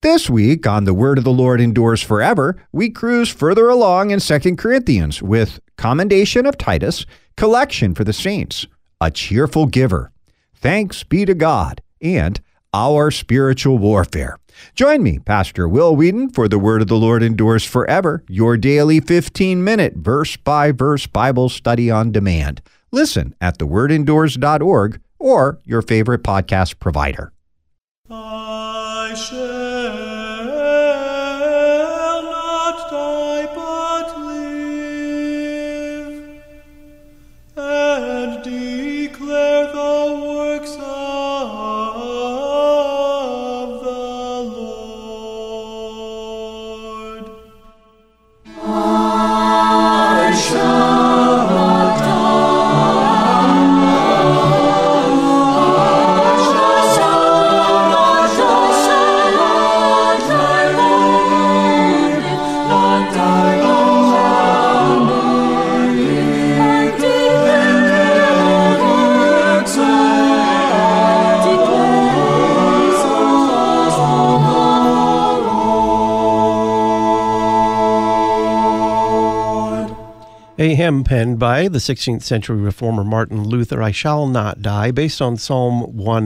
This week on The Word of the Lord Endures Forever, we cruise further along in 2 Corinthians with Commendation of Titus, Collection for the Saints, A Cheerful Giver, Thanks Be to God, and Our Spiritual Warfare. Join me, Pastor Will Whedon, for The Word of the Lord Endures Forever, your daily 15-minute verse-by-verse Bible study on demand. Listen at thewordendures.org or your favorite podcast provider. I shall not die but live and declare the works of the Lord. I shall not die. A hymn penned by the 16th century reformer Martin Luther, I Shall Not Die, based on Psalm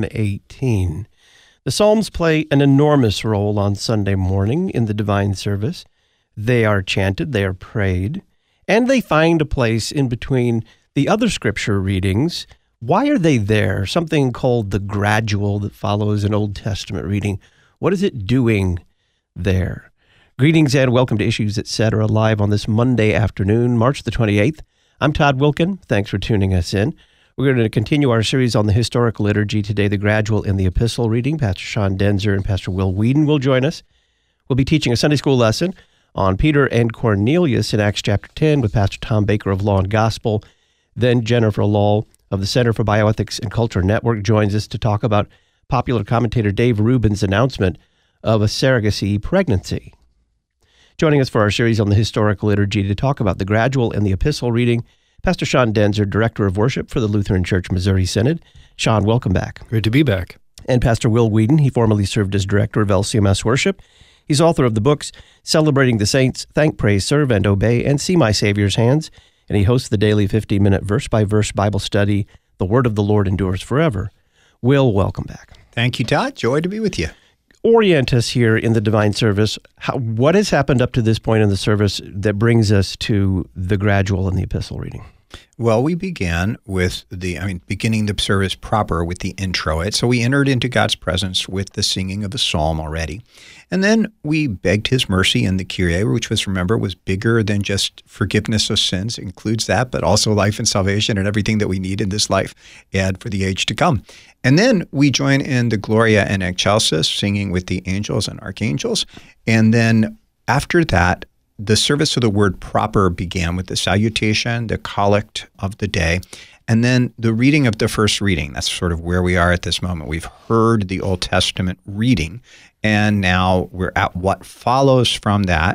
118. The Psalms play an enormous role on Sunday morning in the divine service. They are chanted, they are prayed, and they find a place in between the other scripture readings. Why are they there? Something called the gradual that follows an Old Testament reading. What is it doing there? Greetings and welcome to Issues Etc. live on this Monday afternoon, March the 28th. I'm Todd Wilkin. Thanks for tuning us in. We're going to continue our series on the historical liturgy today, the gradual and the epistle reading. Pastor Sean Denzer and Pastor Will Whedon will join us. We'll be teaching a Sunday school lesson on Peter and Cornelius in Acts chapter 10 with Pastor Tom Baker of Law and Gospel. Then Jennifer Law of the Center for Bioethics and Culture Network joins us to talk about popular commentator Dave Rubin's announcement of a surrogacy pregnancy. Joining us for our series on the historical liturgy to talk about the gradual and the epistle reading, Pastor Sean Denzer, Director of Worship for the Lutheran Church Missouri Synod. Sean, welcome back. Great to be back. And Pastor Will Whedon, he formerly served as Director of LCMS Worship. He's author of the books Celebrating the Saints, Thank, Praise, Serve, and Obey, and See My Savior's Hands, and he hosts the daily 15-minute verse-by-verse Bible study, The Word of the Lord Endures Forever. Will, welcome back. Thank you, Todd. Joy to be with you. Orient us here in the divine service. What has happened up to this point in the service that brings us to the gradual and the epistle reading? Well, we began with beginning the service proper with the introit. So we entered into God's presence with the singing of a psalm already. And then we begged his mercy in the Kyrie, which was bigger than just forgiveness of sins. It includes that, but also life and salvation and everything that we need in this life and for the age to come. And then we join in the Gloria in Excelsis, singing with the angels and archangels. And then after that, the service of the word proper began with the salutation, the collect of the day, and then the reading of the first reading. That's sort of where we are at this moment. We've heard the Old Testament reading, and now we're at what follows from that,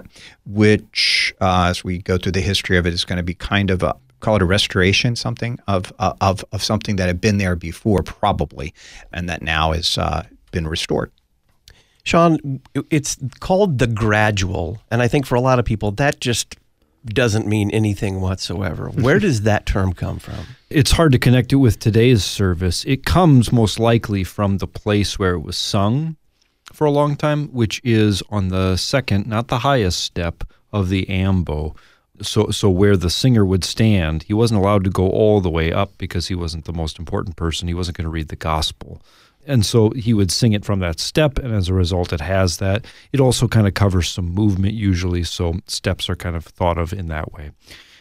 which, as we go through the history of it, is going to be kind of call it a restoration, something of something that had been there before, probably, and that now has been restored. Sean, it's called the gradual, and I think for a lot of people that just doesn't mean anything whatsoever. Where does that term come from? It's hard to connect it with today's service. It comes most likely from the place where it was sung for a long time, which is on the second, not the highest step of the ambo. So where the singer would stand, he wasn't allowed to go all the way up because he wasn't the most important person. He wasn't going to read the gospel. And so he would sing it from that step, and as a result, it has that. It also kind of covers some movement usually, so steps are kind of thought of in that way.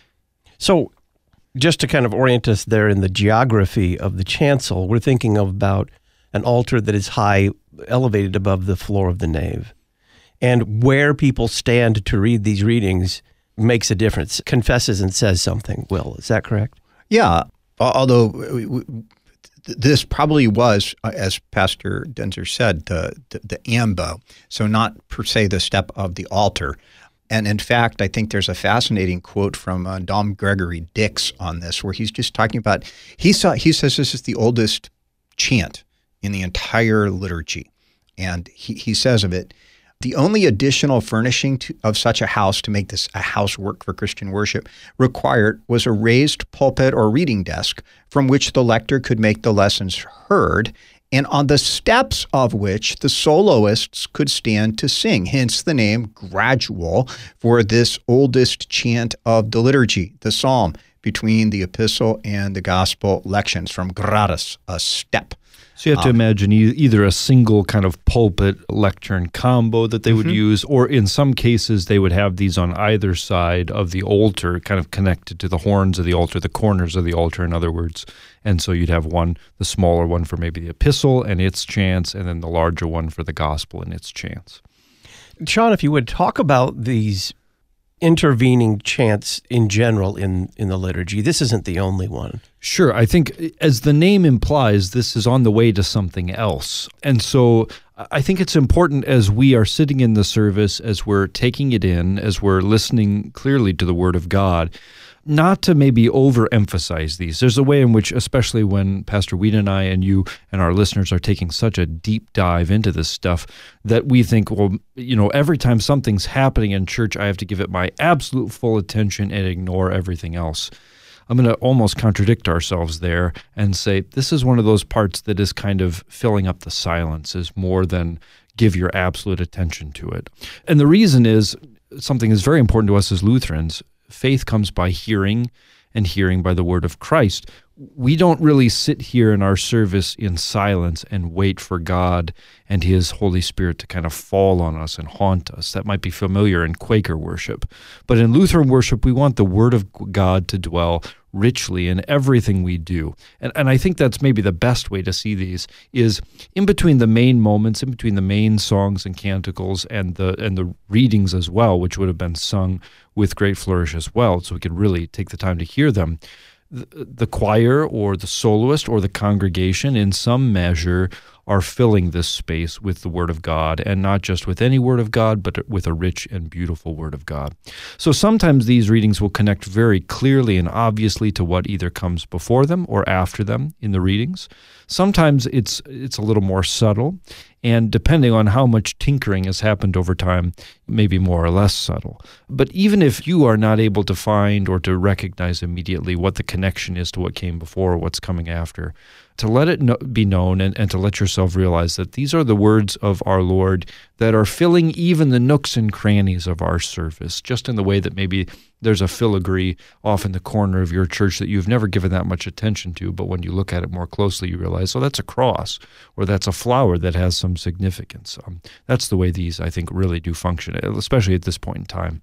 So just to kind of orient us there in the geography of the chancel, we're thinking about an altar that is high, elevated above the floor of the nave. And where people stand to read these readings makes a difference, confesses and says something. Will, is that correct? Yeah, although this probably was, as Pastor Denzer said, the ambo, so not per se the step of the altar. And in fact, I think there's a fascinating quote from Dom Gregory Dix on this, where he's just talking about, he says this is the oldest chant in the entire liturgy. And he says of it, The only additional furnishing of such a house to make this a house work for Christian worship required was a raised pulpit or reading desk from which the lector could make the lessons heard, and on the steps of which the soloists could stand to sing, hence the name gradual for this oldest chant of the liturgy, the psalm, between the epistle and the gospel lections, from gradus, a step. So you have to imagine either a single kind of pulpit lectern combo that they would use, or in some cases they would have these on either side of the altar, kind of connected to the horns of the altar, the corners of the altar, in other words. And so you'd have one, the smaller one for maybe the epistle and its chants, and then the larger one for the gospel and its chants. Sean, if you would talk about these intervening chants in general in the liturgy. This isn't the only one. Sure. I think, as the name implies, this is on the way to something else. And so I think it's important, as we are sitting in the service, as we're taking it in, as we're listening clearly to the Word of God, not to maybe overemphasize these. There's a way in which, especially when Pastor Weed and I and you and our listeners are taking such a deep dive into this stuff, that we think, well, every time something's happening in church, I have to give it my absolute full attention and ignore everything else. I'm going to almost contradict ourselves there and say this is one of those parts that is kind of filling up the silences more than give your absolute attention to it. And the reason is something is very important to us as Lutherans. Faith comes by hearing, and hearing by the word of Christ. We don't really sit here in our service in silence and wait for God and His Holy Spirit to kind of fall on us and haunt us. That might be familiar in Quaker worship. But in Lutheran worship, we want the Word of God to dwell richly in everything we do. And I think that's maybe the best way to see these, is in between the main moments, in between the main songs and canticles and the readings as well, which would have been sung with great flourish as well, so we could really take the time to hear them. The choir or the soloist or the congregation in some measure are filling this space with the Word of God, and not just with any Word of God, but with a rich and beautiful Word of God. So sometimes these readings will connect very clearly and obviously to what either comes before them or after them in the readings. Sometimes it's a little more subtle, and depending on how much tinkering has happened over time, maybe more or less subtle. But even if you are not able to find or to recognize immediately what the connection is to what came before or what's coming after, to let it be known and to let yourself realize that these are the words of our Lord that are filling even the nooks and crannies of our service, just in the way that maybe there's a filigree off in the corner of your church that you've never given that much attention to, but when you look at it more closely, you realize, oh, that's a cross, or that's a flower that has some significance. That's the way these, I think, really do function, especially at this point in time.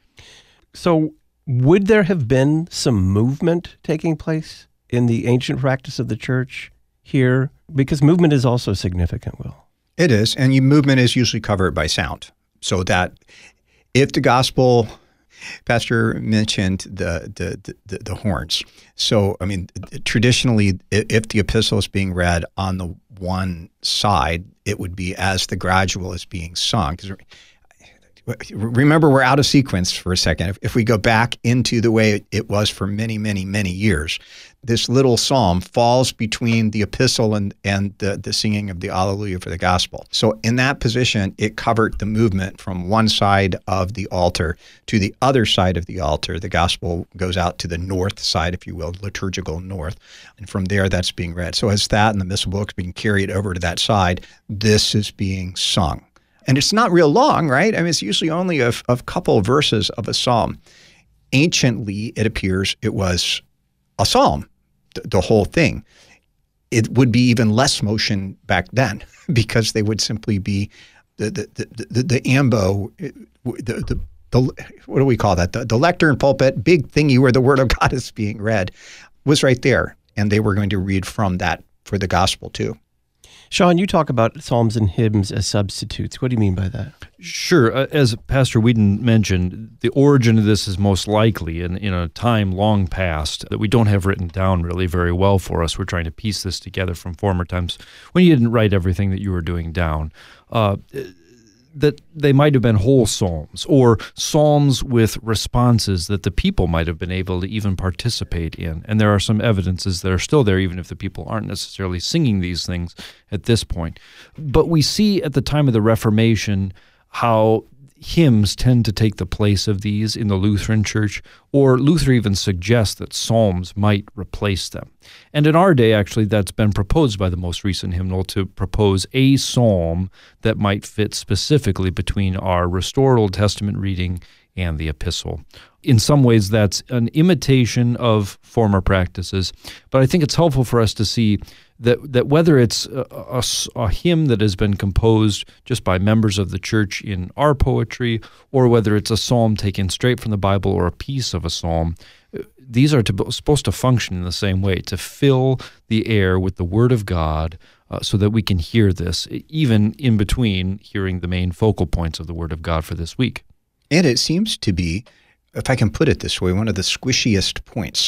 So would there have been some movement taking place in the ancient practice of the church here? Because movement is also significant, Will. It is, and movement is usually covered by sound. So that if the gospel, Pastor mentioned the horns. So, I mean, traditionally, if the epistle is being read on the one side, it would be as the gradual is being sung. Remember, we're out of sequence for a second. If we go back into the way it was for many, many, many years, this little psalm falls between the epistle and the singing of the Alleluia for the gospel. So in that position, it covered the movement from one side of the altar to the other side of the altar. The gospel goes out to the north side, if you will, liturgical north. And from there, that's being read. So as that and the missal book is being carried over to that side, this is being sung. And it's not real long, right? I mean, it's usually only a couple of verses of a psalm. Anciently, it appears it was a psalm, the whole thing. It would be even less motion back then, because they would simply be the ambo, the what do we call that? The lectern pulpit, big thingy where the Word of God is being read, was right there, and they were going to read from that for the gospel too. Sean, you talk about psalms and hymns as substitutes. What do you mean by that? Sure. As Pastor Whedon mentioned, the origin of this is most likely in a time long past that we don't have written down really very well for us. We're trying to piece this together from former times when you didn't write everything that you were doing down. That they might have been whole psalms, or psalms with responses that the people might have been able to even participate in. And there are some evidences that are still there, even if the people aren't necessarily singing these things at this point. But we see at the time of the Reformation how hymns tend to take the place of these in the Lutheran Church, or Luther even suggests that psalms might replace them. And in our day, actually, that's been proposed by the most recent hymnal to propose a psalm that might fit specifically between our restored Old Testament reading and the epistle. In some ways, that's an imitation of former practices, but I think it's helpful for us to see that whether it's a hymn that has been composed just by members of the church in our poetry, or whether it's a psalm taken straight from the Bible or a piece of a psalm, these are supposed to function in the same way, to fill the air with the Word of God so that we can hear this, even in between hearing the main focal points of the Word of God for this week. And it seems to be, if I can put it this way, one of the squishiest points.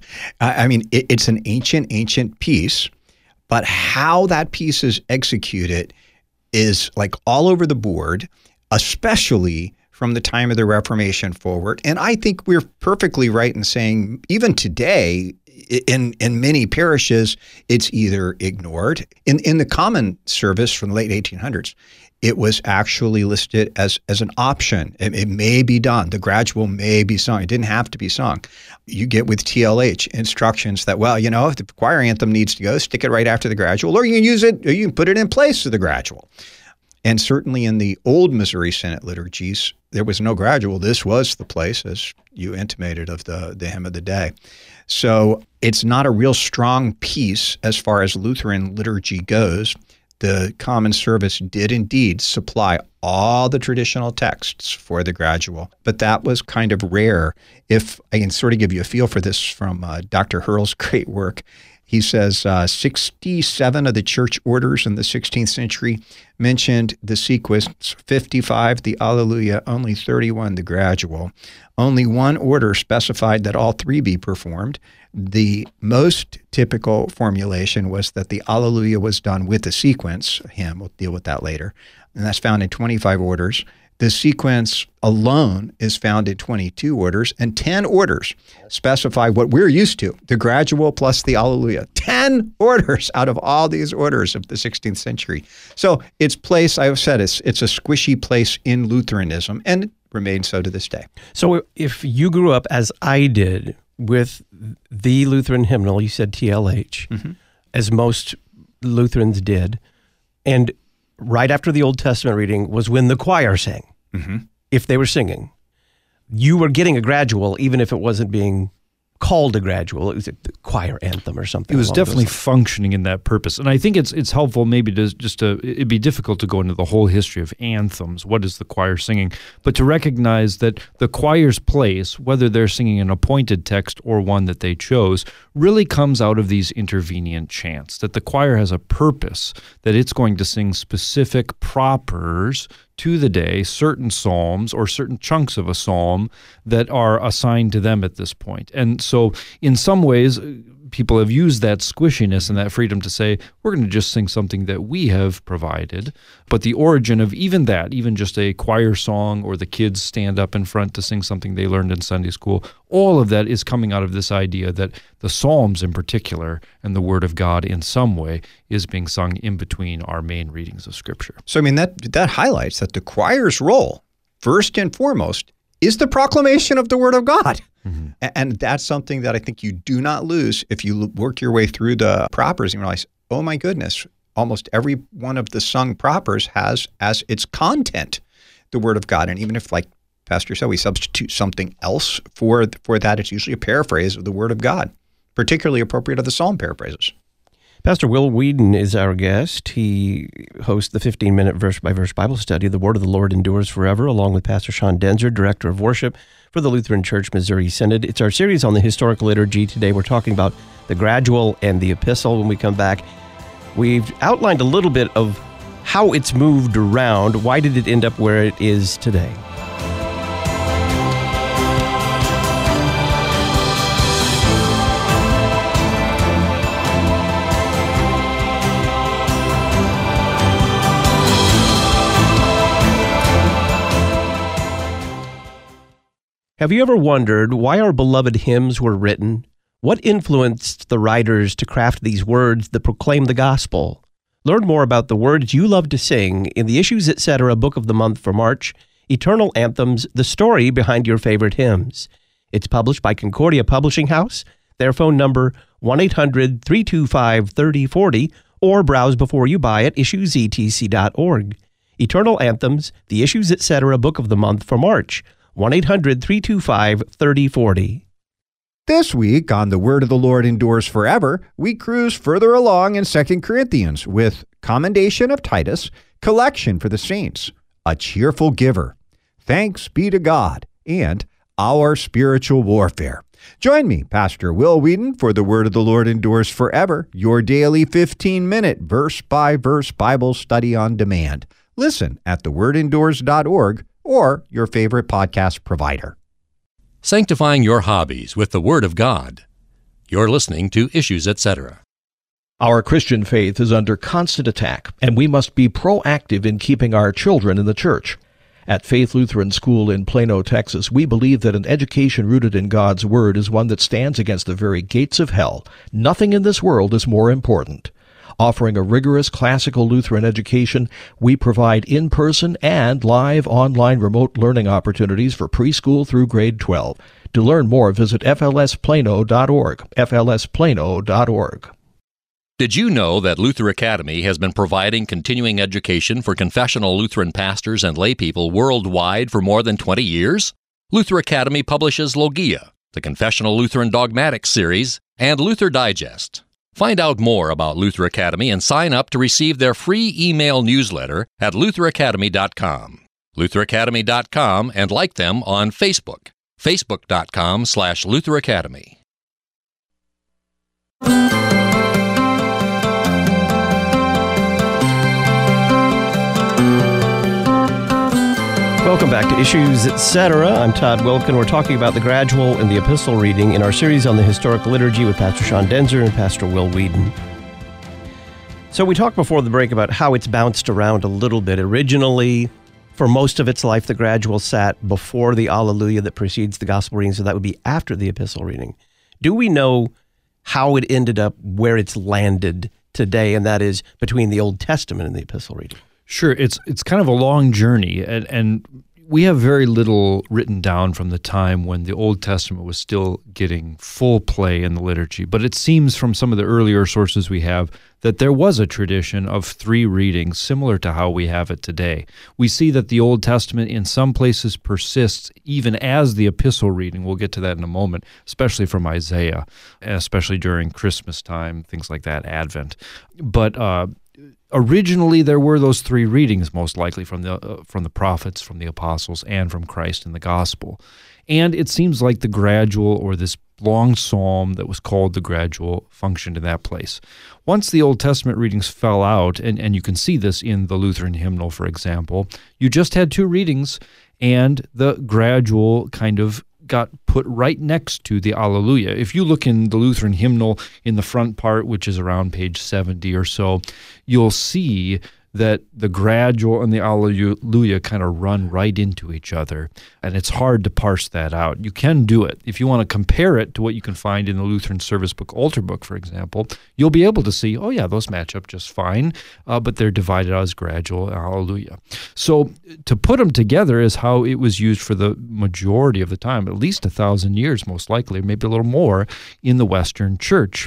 I mean, it's an ancient piece, but how that piece is executed is like all over the board, especially from the time of the Reformation forward. And I think we're perfectly right in saying, even today, in many parishes, it's either ignored. In the common service from the late 1800s, it was actually listed as an option. It may be done. The gradual may be sung. It didn't have to be sung. You get with TLH instructions that, well, if the choir anthem needs to go, stick it right after the gradual, or you can use it, or you can put it in place of the gradual. And certainly in the old Missouri Synod liturgies, there was no gradual. This was the place, as you intimated, of the hymn of the day. So it's not a real strong piece as far as Lutheran liturgy goes. The common service did indeed supply all the traditional texts for the gradual, but that was kind of rare. If I can sort of give you a feel for this from Dr. Hurl's great work, he says 67 of the church orders in the 16th century mentioned the sequence, 55 the Alleluia, only 31 the gradual. Only one order specified that all three be performed. The most typical formulation was that the Alleluia was done with the sequence hymn. We'll deal with that later. And that's found in 25 orders. The sequence alone is found in 22 orders, and 10 orders specify what we're used to, the gradual plus the Alleluia. 10 orders out of all these orders of the 16th century. So its place, I've said, it's a squishy place in Lutheranism, and it remains so to this day. So if you grew up, as I did, with the Lutheran hymnal, you said TLH, as most Lutherans did, and right after the Old Testament reading was when the choir sang. If they were singing, you were getting a gradual, even if it wasn't being called a gradual. It was a choir anthem or something. It was definitely functioning in that purpose. And I think it's helpful maybe it'd be difficult to go into the whole history of anthems. What is the choir singing? But to recognize that the choir's place, whether they're singing an appointed text or one that they chose, really comes out of these intervenient chants, that the choir has a purpose, that it's going to sing specific propers to the day, certain psalms or certain chunks of a psalm that are assigned to them at this point. And so in some ways, people have used that squishiness and that freedom to say, we're going to just sing something that we have provided. But the origin of even that, even just a choir song or the kids stand up in front to sing something they learned in Sunday school, all of that is coming out of this idea that the Psalms in particular and the Word of God in some way is being sung in between our main readings of Scripture. So, I mean, that highlights that the choir's role, first and foremost, is the proclamation of the Word of God. And that's something that I think you do not lose if you work your way through the propers and realize, oh my goodness, almost every one of the sung propers has as its content the Word of God. And even if, like Pastor said, we substitute something else for that, it's usually a paraphrase of the Word of God, particularly appropriate of the Psalm paraphrases. Pastor Will Whedon is our guest. He hosts the 15-minute verse-by-verse Bible study, The Word of the Lord Endures Forever, along with Pastor Sean Denzer, Director of Worship for the Lutheran Church Missouri Synod. It's our series on the historical liturgy. Today we're talking about the gradual and the epistle. When we come back, we've outlined a little bit of how it's moved around. Why did it end up where it is today? Have you ever wondered why our beloved hymns were written? What influenced the writers to craft these words that proclaim the gospel? Learn more about the words you love to sing in the Issues Etc. Book of the Month for March, Eternal Anthems, the story behind your favorite hymns. It's published by Concordia Publishing House. Their phone number, 1-800-325-3040, or browse before you buy at issuesetc.org. Eternal Anthems, the Issues Etc. Book of the Month for March, 1-800-325-3040. This week on The Word of the Lord Endures Forever, we cruise further along in 2 Corinthians with Commendation of Titus, Collection for the Saints, A Cheerful Giver, Thanks Be to God, and Our Spiritual Warfare. Join me, Pastor Will Whedon, for The Word of the Lord Endures Forever, your daily 15-minute verse-by-verse Bible study on demand. Listen at thewordendures.org or your favorite podcast provider. Sanctifying your hobbies with the Word of God. You're listening to Issues Etc. Our Christian faith is under constant attack, and we must be proactive in keeping our children in the church. At Faith Lutheran School in Plano, Texas, we believe that an education rooted in God's Word is one that stands against the very gates of hell. Nothing in this world is more important. Offering a rigorous classical Lutheran education, we provide in-person and live online remote learning opportunities for preschool through grade 12. To learn more, visit flsplano.org, flsplano.org. Did you know that Luther Academy has been providing continuing education for confessional Lutheran pastors and laypeople worldwide for more than 20 years? Luther Academy publishes Logia, the Confessional Lutheran Dogmatics series, and Luther Digest. Find out more about Luther Academy and sign up to receive their free email newsletter at lutheracademy.com. lutheracademy.com, and like them on Facebook, facebook.com/Luther Academy. Welcome back to Issues Etc. I'm Todd Wilkin. We're talking about the gradual and the epistle reading in our series on the historical liturgy with Pastor Sean Denzer and Pastor Will Whedon. So we talked before the break about how it's bounced around a little bit. Originally, for most of its life, the gradual sat before the Alleluia that precedes the gospel reading, so that would be after the epistle reading. Do we know how it ended up where it's landed today, and that is between the Old Testament and the epistle reading? Sure, it's kind of a long journey, and we have very little written down from the time when the Old Testament was still getting full play in the liturgy. But it seems from some of the earlier sources we have that there was a tradition of 3 readings similar to how we have it today. We see that the Old Testament in some places persists even as the epistle reading. We'll get to that in a moment, especially from Isaiah, especially during Christmas time, things like that, Advent. But originally, there were those 3 readings, most likely from the prophets, from the apostles, and from Christ in the gospel. And it seems like the gradual, or this long psalm that was called the gradual, functioned in that place. Once the Old Testament readings fell out, and you can see this in the Lutheran hymnal, for example, you just had 2 readings, and the gradual kind of got put right next to the Alleluia. If you look in the Lutheran hymnal in the front part, which is around page 70 or so, you'll see that the gradual and the Alleluia kind of run right into each other, and it's hard to parse that out. You can do it. If you want to compare it to what you can find in the Lutheran Service Book Altar Book, for example, you'll be able to see, oh yeah, those match up just fine, but they're divided out as gradual and Alleluia. So to put them together is how it was used for the majority of the time, at least 1,000 years most likely, maybe a little more, in the Western Church.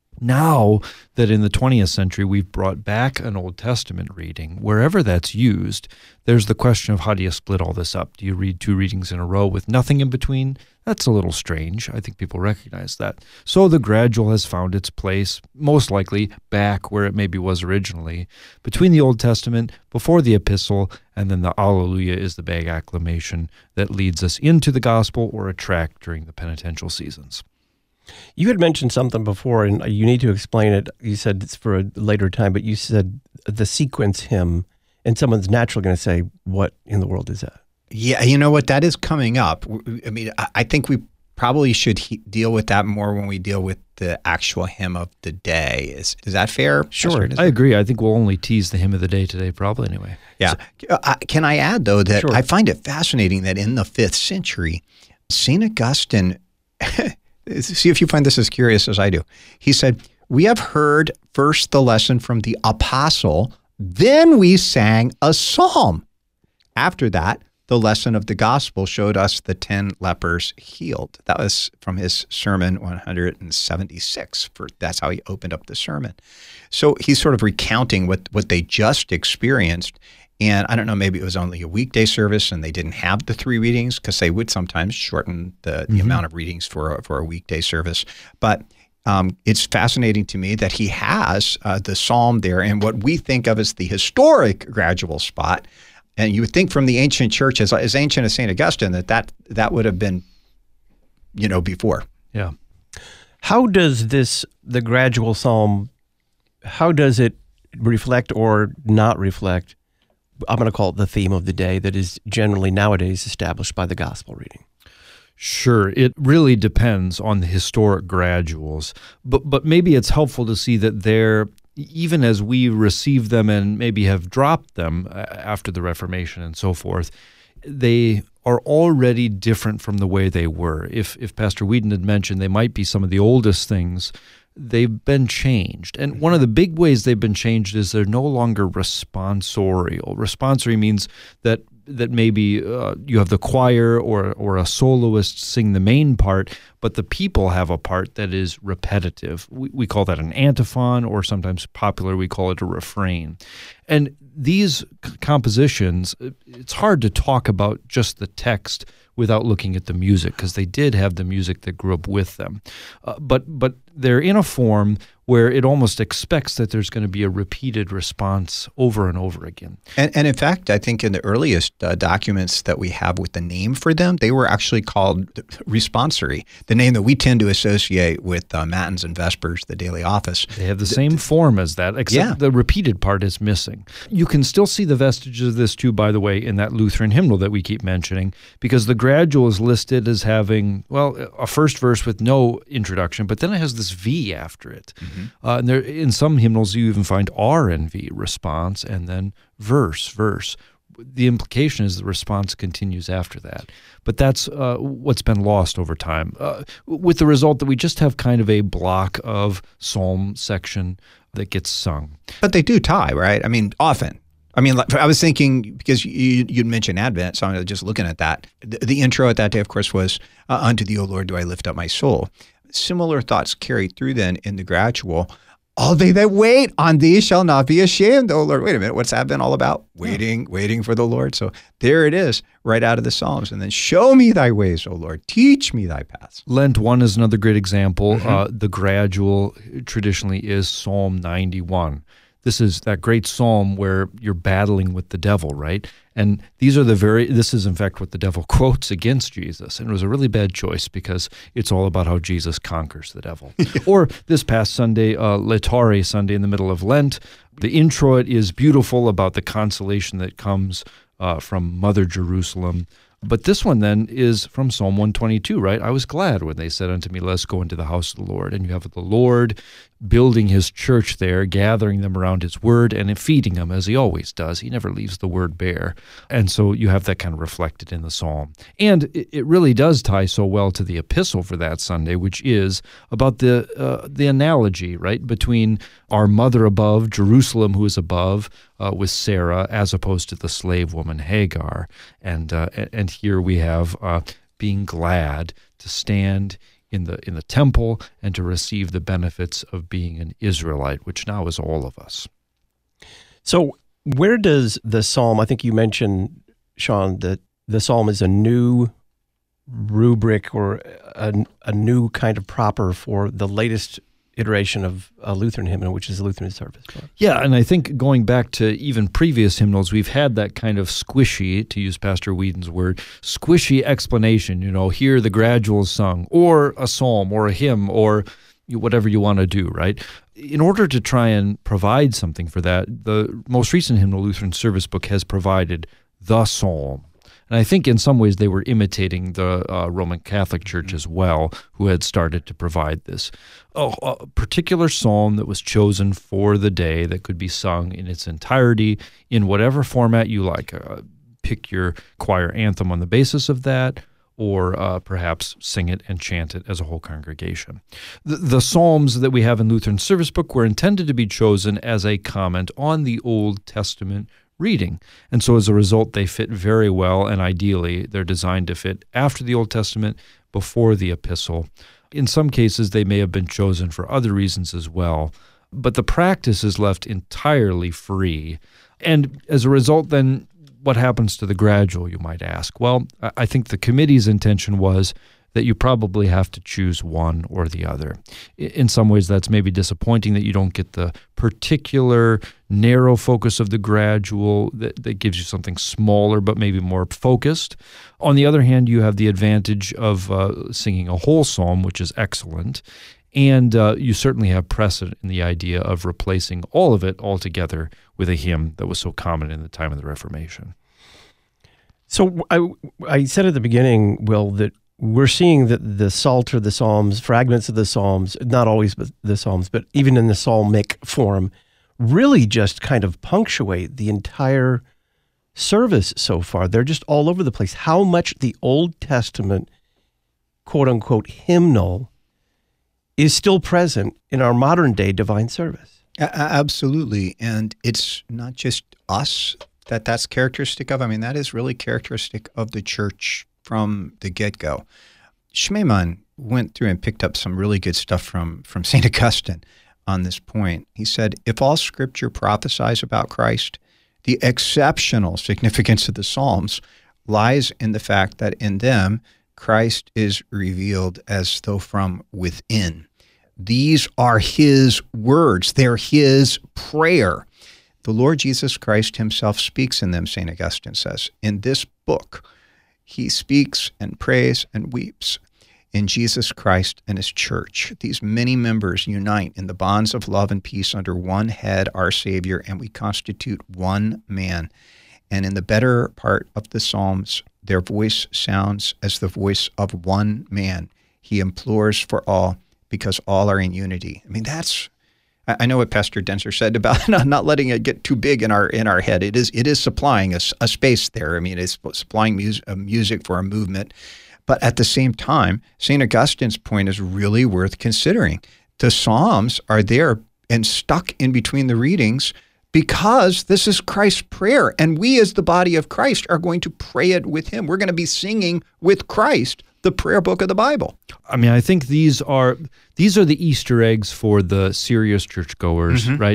Now that in the 20th century we've brought back an Old Testament reading, wherever that's used, there's the question of how do you split all this up? Do you read 2 readings in a row with nothing in between? That's a little strange. I think people recognize that. So the gradual has found its place, most likely back where it maybe was originally, between the Old Testament, before the epistle, and then the Alleluia is the big acclamation that leads us into the gospel or a tract during the penitential seasons. You had mentioned something before, and you need to explain it. You said it's for a later time, but you said the sequence hymn, and someone's naturally going to say, what in the world is that? Yeah, you know what? That is coming up. I mean, I think we probably should deal with that more when we deal with the actual hymn of the day. Is that fair? Sure. I agree. I think we'll only tease the hymn of the day today, probably anyway. Yeah. So, can I add, though, that I find it fascinating that in the 5th century, St. Augustine... See if you find this as curious as I do. He said, we have heard first the lesson from the apostle, then we sang a psalm. After that, the lesson of the gospel showed us the 10 lepers healed. That was from his sermon 176. That's how he opened up the sermon. So he's sort of recounting what they just experienced. And I don't know, maybe it was only a weekday service and they didn't have the 3 readings, because they would sometimes shorten the amount of readings for a weekday service. But it's fascinating to me that he has the psalm there in what we think of as the historic gradual spot. And you would think from the ancient church, as ancient as St. Augustine, that would have been, before. Yeah. How does the gradual psalm, how does it reflect or not reflect, I'm going to call it the theme of the day that is generally nowadays established by the gospel reading? Sure. It really depends on the historic graduals, but maybe it's helpful to see that they're, even as we receive them and maybe have dropped them after the Reformation and so forth, they are already different from the way they were. If Pastor Whedon had mentioned they might be some of the oldest things, they've been changed. And one of the big ways they've been changed is they're no longer responsorial. Responsory means that maybe you have the choir or a soloist sing the main part, but the people have a part that is repetitive. We call that an antiphon, or sometimes popular we call it a refrain. And these compositions, it's hard to talk about just the text without looking at the music, because they did have the music that grew up with them. But they're in a form where it almost expects that there's going to be a repeated response over and over again. And in fact, I think in the earliest documents that we have with the name for them, they were actually called responsory, the name that we tend to associate with Matins and Vespers, the daily office. They have the same form as that, except the repeated part is missing. You can still see the vestiges of this too, by the way, in that Lutheran hymnal that we keep mentioning, because the gradual is listed as having, a first verse with no introduction, but then it has this V after it. Mm-hmm. And there, in some hymnals, you even find R and V, response, and then verse. The implication is the response continues after that. But that's what's been lost over time, with the result that we just have kind of a block of psalm section that gets sung. But they do tie, right? I mean, often. I mean, I was thinking, because you'd mentioned Advent, so I'm just looking at that. The intro at that day, of course, was, "Unto thee, O Lord, do I lift up my soul." Similar thoughts carried through then in the gradual. "All they that wait on thee shall not be ashamed, O Lord." Wait a minute, what's that been all about? Waiting for the Lord. So there it is, right out of the Psalms. And then, "Show me thy ways, O Lord, teach me thy paths." Lent 1 is another great example. The gradual traditionally is Psalm 91. This is that great psalm where you're battling with the devil, right? And this is in fact what the devil quotes against Jesus. And it was a really bad choice, because it's all about how Jesus conquers the devil. Or this past Sunday, Laetare Sunday in the middle of Lent, the introit is beautiful about the consolation that comes from Mother Jerusalem. But this one then is from Psalm 122, right? "I was glad when they said unto me, let us go into the house of the Lord." And you have the Lord building his church there, gathering them around his word and feeding them as he always does. He never leaves the word bare. And so you have that kind of reflected in the psalm. And it really does tie so well to the epistle for that Sunday, which is about the analogy, right, between our mother above, Jerusalem, who is above, with Sarah, as opposed to the slave woman Hagar. And here we have being glad to stand in the temple and to receive the benefits of being an Israelite, which now is all of us. So where does the psalm, I think you mentioned, Sean, that the psalm is a new rubric or a new kind of proper for the latest iteration of a Lutheran hymnal, which is the Lutheran service. Yeah, and I think going back to even previous hymnals, we've had that kind of squishy, to use Pastor Whedon's word, squishy explanation, here the gradual is sung, or a psalm, or a hymn, or whatever you want to do, right? In order to try and provide something for that, the most recent hymnal Lutheran service book has provided the psalm. And I think in some ways they were imitating the Roman Catholic Church as well, who had started to provide this. A particular psalm that was chosen for the day that could be sung in its entirety in whatever format you like. Pick your choir anthem on the basis of that, or perhaps sing it and chant it as a whole congregation. The Psalms that we have in Lutheran Service Book were intended to be chosen as a comment on the Old Testament reading. And so as a result, they fit very well, and ideally, they're designed to fit after the Old Testament, before the epistle. In some cases, they may have been chosen for other reasons as well, but the practice is left entirely free. And as a result, then, what happens to the gradual, you might ask? Well, I think the committee's intention was that you probably have to choose one or the other. In some ways, that's maybe disappointing that you don't get the particular narrow focus of the gradual that gives you something smaller but maybe more focused. On the other hand, you have the advantage of singing a whole psalm, which is excellent, and you certainly have precedent in the idea of replacing all of it altogether with a hymn that was so common in the time of the Reformation. So I said at the beginning, Will, that we're seeing that the Psalter, the Psalms, fragments of the Psalms, not always the Psalms, but even in the psalmic form, really just kind of punctuate the entire service so far. They're just all over the place. How much the Old Testament, quote-unquote, hymnal is still present in our modern-day divine service. Absolutely. And it's not just us that's characteristic of. I mean, that is really characteristic of the church from the get-go. Schmemann went through and picked up some really good stuff from St. Augustine on this point. He said, if all Scripture prophesies about Christ, the exceptional significance of the Psalms lies in the fact that in them, Christ is revealed as though from within. These are his words. They're his prayer. The Lord Jesus Christ himself speaks in them, St. Augustine says. In this book, he speaks and prays and weeps in Jesus Christ and his church. These many members unite in the bonds of love and peace under one head, our Savior, and we constitute one man. And in the better part of the Psalms, their voice sounds as the voice of one man. He implores for all because all are in unity. I mean, I know what Pastor Denzer said about not letting it get too big in our head. It is supplying a space there. I mean, it's supplying music for a movement. But at the same time, St. Augustine's point is really worth considering. The Psalms are there and stuck in between the readings because this is Christ's prayer. And we as the body of Christ are going to pray it with him. We're going to be singing with Christ the prayer book of the Bible. I mean, I think these are the Easter eggs for the serious churchgoers, right?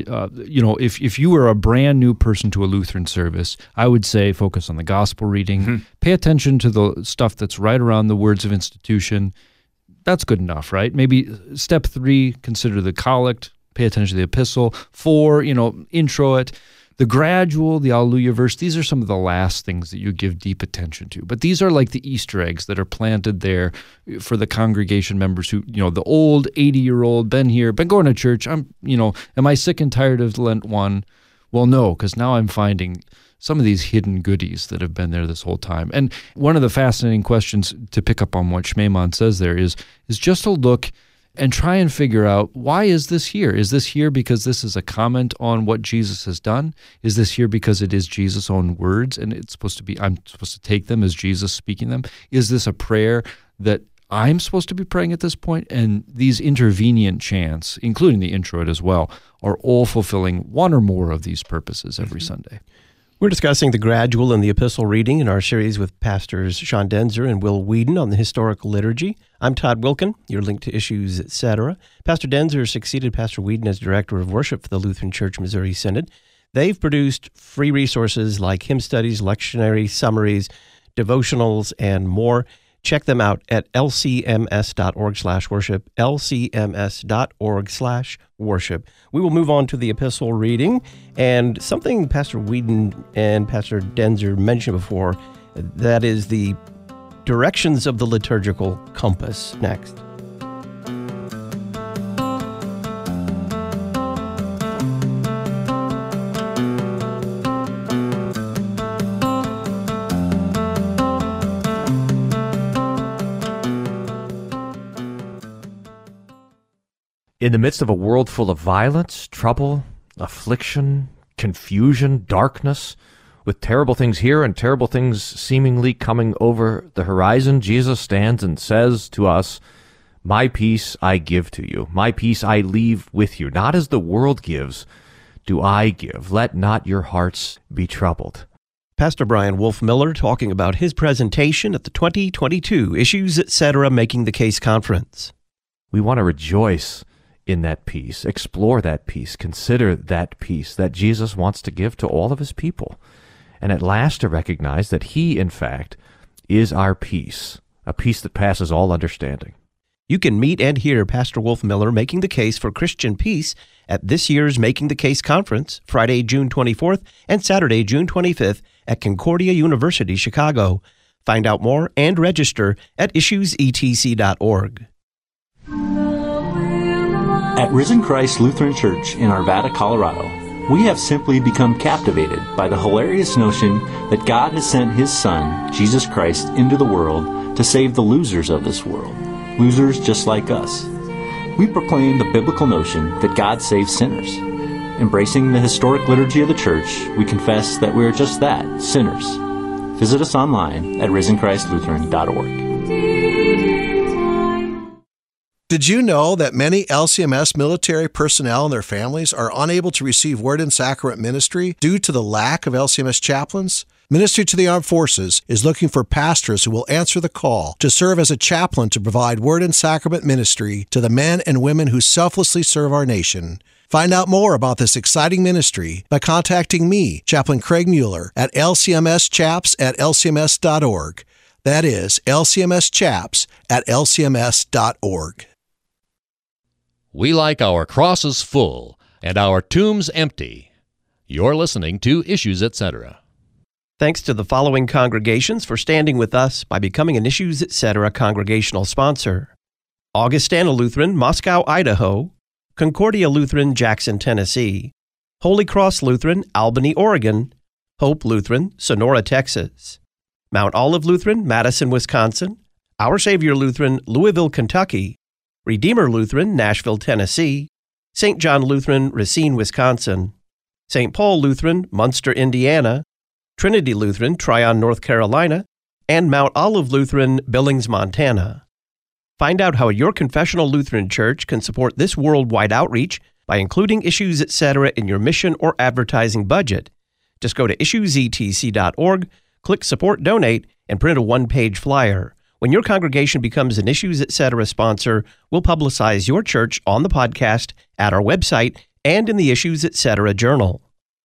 If you were a brand new person to a Lutheran service, I would say focus on the gospel reading, pay attention to the stuff that's right around the words of institution. That's good enough, right? Maybe step 3, consider the collect, pay attention to the epistle. 4, intro it. The gradual, the Alleluia verse, these are some of the last things that you give deep attention to. But these are like the Easter eggs that are planted there for the congregation members who, the old 80-year-old, been here, been going to church. Am I sick and tired of Lent 1? Well, no, because now I'm finding some of these hidden goodies that have been there this whole time. And one of the fascinating questions to pick up on what Schmemann says there is just to look and try and figure out, why is this here? Is this here because this is a comment on what Jesus has done? Is this here because it is Jesus' own words and I'm supposed to take them as Jesus speaking them? Is this a prayer that I'm supposed to be praying at this point? And these intervenient chants, including the introit as well, are all fulfilling one or more of these purposes every Sunday. We're discussing the gradual and the epistle reading in our series with Pastors Sean Denzer and Will Whedon on the historical liturgy. I'm Todd Wilkin, your link to issues, etc. Pastor Denzer succeeded Pastor Whedon as Director of Worship for the Lutheran Church Missouri Synod. They've produced free resources like hymn studies, lectionary summaries, devotionals, and more. Check them out at lcms.org/worship, lcms.org/worship. We will move on to the epistle reading, and something Pastor Whedon and Pastor Denzer mentioned before, that is the directions of the liturgical compass next. In the midst of a world full of violence, trouble, affliction, confusion, darkness, With terrible things here and terrible things seemingly coming over the horizon, Jesus stands and says to us, "My peace I give to you. My peace I leave with you. Not as the world gives, do I give. Let not your hearts be troubled." Pastor Brian Wolfmueller talking about his presentation at the 2022 Issues Etc. Making the Case Conference. We want to rejoice in that peace, explore that peace, consider that peace that Jesus wants to give to all of his people. And at last to recognize that he, in fact, is our peace, a peace that passes all understanding. You can meet and hear Pastor Wolfmueller making the case for Christian peace at this year's Making the Case Conference, Friday, June 24th and Saturday, June 25th at Concordia University, Chicago. Find out more and register at issuesetc.org. At Risen Christ Lutheran Church in Arvada, Colorado, we have simply become captivated by the hilarious notion that God has sent His Son, Jesus Christ, into the world to save the losers of this world, losers just like us. We proclaim the biblical notion that God saves sinners. Embracing the historic liturgy of the Church, we confess that we are just that, sinners. Visit us online at risenchristlutheran.org. Did you know that many LCMS military personnel and their families are unable to receive Word and Sacrament ministry due to the lack of LCMS chaplains? Ministry to the Armed Forces is looking for pastors who will answer the call to serve as a chaplain to provide Word and Sacrament ministry to the men and women who selflessly serve our nation. Find out more about this exciting ministry by contacting me, Chaplain Craig Mueller, at lcmschaps@lcms.org. That is lcmschaps@lcms.org. We like our crosses full and our tombs empty. You're listening to Issues Etc. Thanks to the following congregations for standing with us by becoming an Issues Etc. congregational sponsor: Augustana Lutheran, Moscow, Idaho; Concordia Lutheran, Jackson, Tennessee; Holy Cross Lutheran, Albany, Oregon; Hope Lutheran, Sonora, Texas; Mount Olive Lutheran, Madison, Wisconsin; Our Savior Lutheran, Louisville, Kentucky; Redeemer Lutheran, Nashville, Tennessee; St. John Lutheran, Racine, Wisconsin; St. Paul Lutheran, Munster, Indiana; Trinity Lutheran, Tryon, North Carolina; and Mount Olive Lutheran, Billings, Montana. Find out how your confessional Lutheran church can support this worldwide outreach by including Issues Etc. in your mission or advertising budget. Just go to issuesetc.org, click Support Donate, and print a one-page flyer. When your congregation becomes an Issues Etc. sponsor, we'll publicize your church on the podcast, at our website, and in the Issues Etc. journal.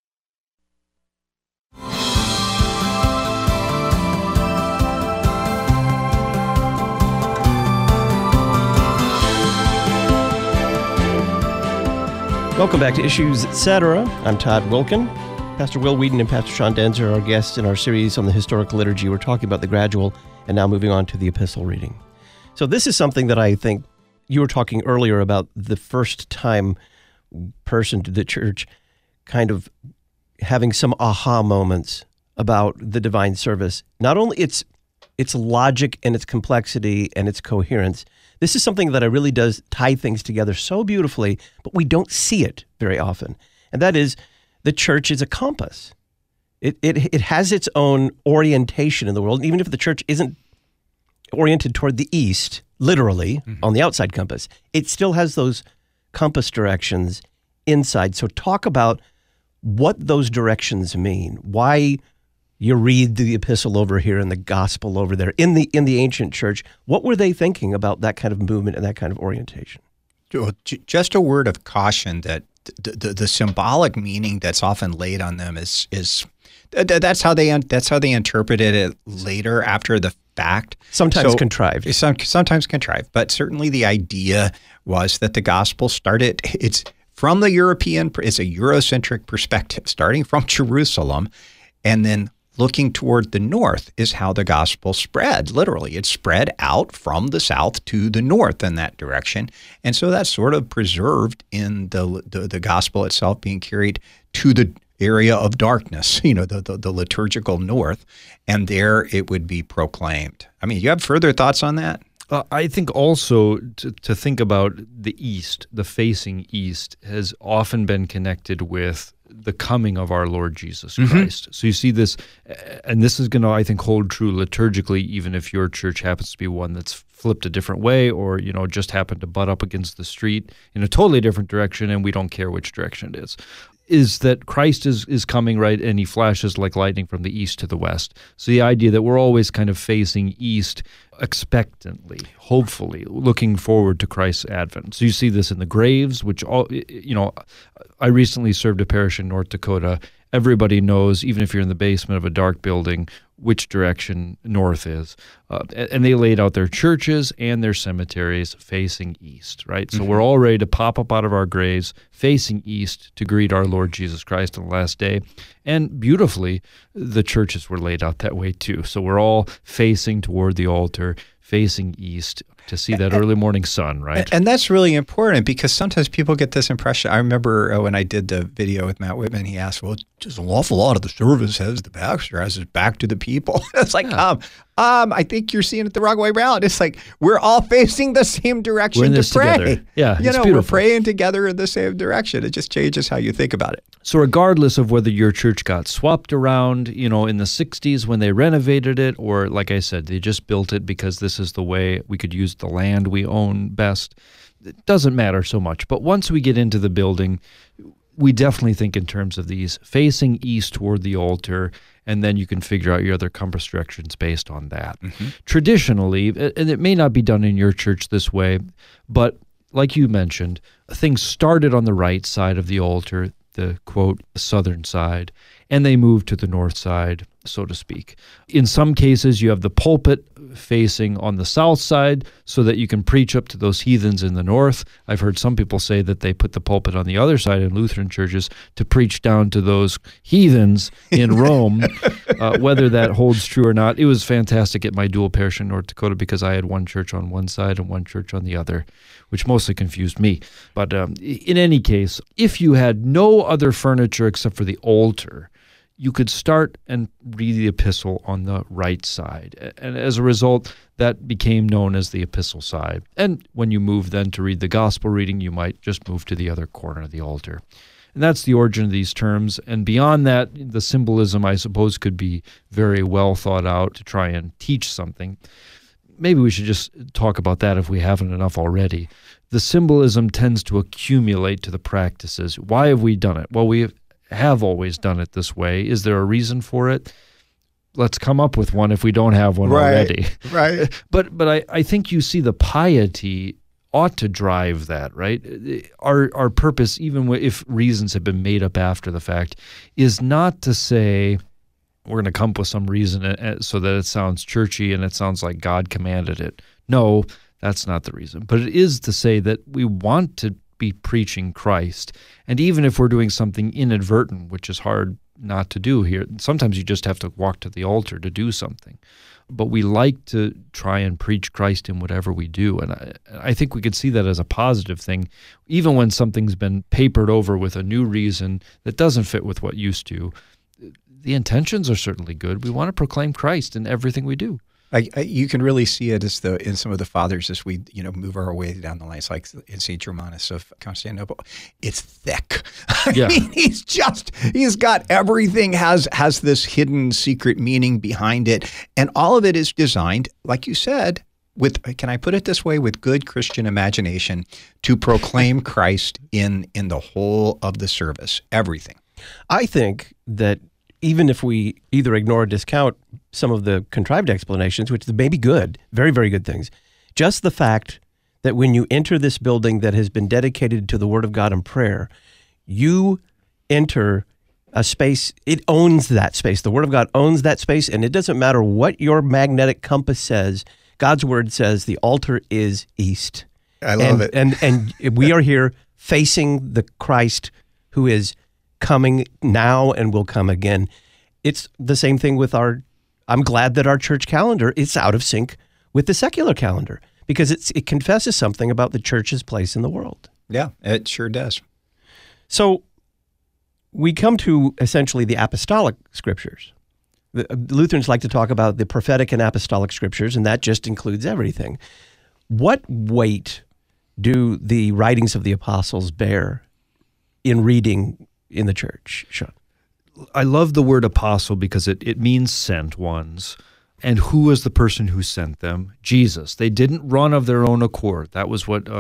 Welcome back to Issues Etc. I'm Todd Wilkin. Pastor Will Whedon and Pastor Sean Denzer are our guests in our series on the historical liturgy. We're talking about the gradual and now moving on to the epistle reading. So this is something that I think you were talking earlier about, the first-time person to the church kind of having some aha moments about the divine service. Not only its logic and its complexity and its coherence. This is something that really does tie things together so beautifully, but we don't see it very often. And that is, the church is a compass. It has its own orientation in the world. Even if the church isn't oriented toward the east, literally, on the outside compass, it still has those compass directions inside. So talk about what those directions mean, why you read the epistle over here and the gospel over there. In the ancient church, what were they thinking about that kind of movement and that kind of orientation? Just a word of caution that the symbolic meaning that's often laid on them is that's how they interpreted it later after the fact. Sometimes contrived. Sometimes contrived, but certainly the idea was that the gospel started. It's from the European. It's a Eurocentric perspective, starting from Jerusalem, and then looking toward the north is how the gospel spread. Literally, it spread out from the south to the north in that direction. And so that's sort of preserved in the gospel itself being carried to the area of darkness, the liturgical north, and there it would be proclaimed. I mean, you have further thoughts on that? I think also to think about the east, the facing east, has often been connected with the coming of our Lord Jesus Christ. So you see this, and this is going to, I think, hold true liturgically, even if your church happens to be one that's flipped a different way, or just happened to butt up against the street in a totally different direction, and we don't care which direction it is that Christ is coming, right, and he flashes like lightning from the east to the west. So the idea that we're always kind of facing east expectantly, hopefully, looking forward to Christ's advent. So you see this in the graves, which I recently served a parish in North Dakota. Everybody knows, even if you're in the basement of a dark building, which direction north is. And they laid out their churches and their cemeteries facing east, right? So we're all ready to pop up out of our graves facing east to greet our Lord Jesus Christ on the last day. And beautifully, the churches were laid out that way too. So we're all facing toward the altar, facing east to see that early morning sun, right? And that's really important because sometimes people get this impression. I remember when I did the video with Matt Whitman, he asked, well, just an awful lot of the service has the pastor has his back to the people. It's like, I think you're seeing it the wrong way around. It's like we're all facing the same direction to pray. Together. Yeah, it's we're beautiful. praying together in the same direction. It just changes how you think about it. So regardless of whether your church got swapped around, in the 60s when they renovated it, or like I said, they just built it because this is the way we could use the land we own best, it doesn't matter so much. But once we get into the building, we definitely think in terms of these facing east toward the altar, and then you can figure out your other compass directions based on that. Traditionally, and it may not be done in your church this way, but like you mentioned, things started on the right side of the altar, the, quote, southern side, and they moved to the north side, so to speak. In some cases, you have the pulpit facing on the south side so that you can preach up to those heathens in the north. I've heard some people say that they put the pulpit on the other side in Lutheran churches to preach down to those heathens in Rome. Whether that holds true or not, it was fantastic at my dual parish in North Dakota because I had one church on one side and one church on the other, which mostly confused me. But in any case, if you had no other furniture except for the altar, you could start and read the epistle on the right side. And as a result, that became known as the epistle side. And when you move then to read the gospel reading, you might just move to the other corner of the altar. And that's the origin of these terms. And beyond that, the symbolism, I suppose, could be very well thought out to try and teach something. Maybe we should just talk about that if we haven't enough already. The symbolism tends to accumulate to the practices. Why have we done it? Well, we have always done it this way. Is there a reason for it? Let's come up with one if we don't have one already. Right. But I think you see the piety ought to drive that, right? Our purpose, even if reasons have been made up after the fact, is not to say we're going to come up with some reason so that it sounds churchy and it sounds like God commanded it. No, that's not the reason. But it is to say that we want to be preaching Christ. And even if we're doing something inadvertent, which is hard not to do here, sometimes you just have to walk to the altar to do something. But we like to try and preach Christ in whatever we do. And I think we could see that as a positive thing, even when something's been papered over with a new reason that doesn't fit with what used to. The intentions are certainly good. We want to proclaim Christ in everything we do. You can really see it in some of the fathers as we move our way down the line. It's like in St. Germanus of Constantinople. It's thick. I mean, he's got everything has this hidden secret meaning behind it. And all of it is designed, like you said, can I put it this way, with good Christian imagination to proclaim Christ in the whole of the service, everything. I think that even if we either ignore or discount some of the contrived explanations, which may be good, very, very good things, just the fact that when you enter this building that has been dedicated to the Word of God and prayer, you enter a space, it owns that space. The Word of God owns that space, and it doesn't matter what your magnetic compass says. God's Word says the altar is east. I love it. And we are here facing the Christ who is coming now and will come again. It's the same thing with I'm glad that our church calendar is out of sync with the secular calendar because it confesses something about the church's place in the world. Yeah, it sure does. So we come to essentially the apostolic scriptures. The Lutherans like to talk about the prophetic and apostolic scriptures, and that just includes everything. What weight do the writings of the apostles bear in reading in the church, Sean? I love the word apostle because it means sent ones. And who was the person who sent them? Jesus. They didn't run of their own accord. That was what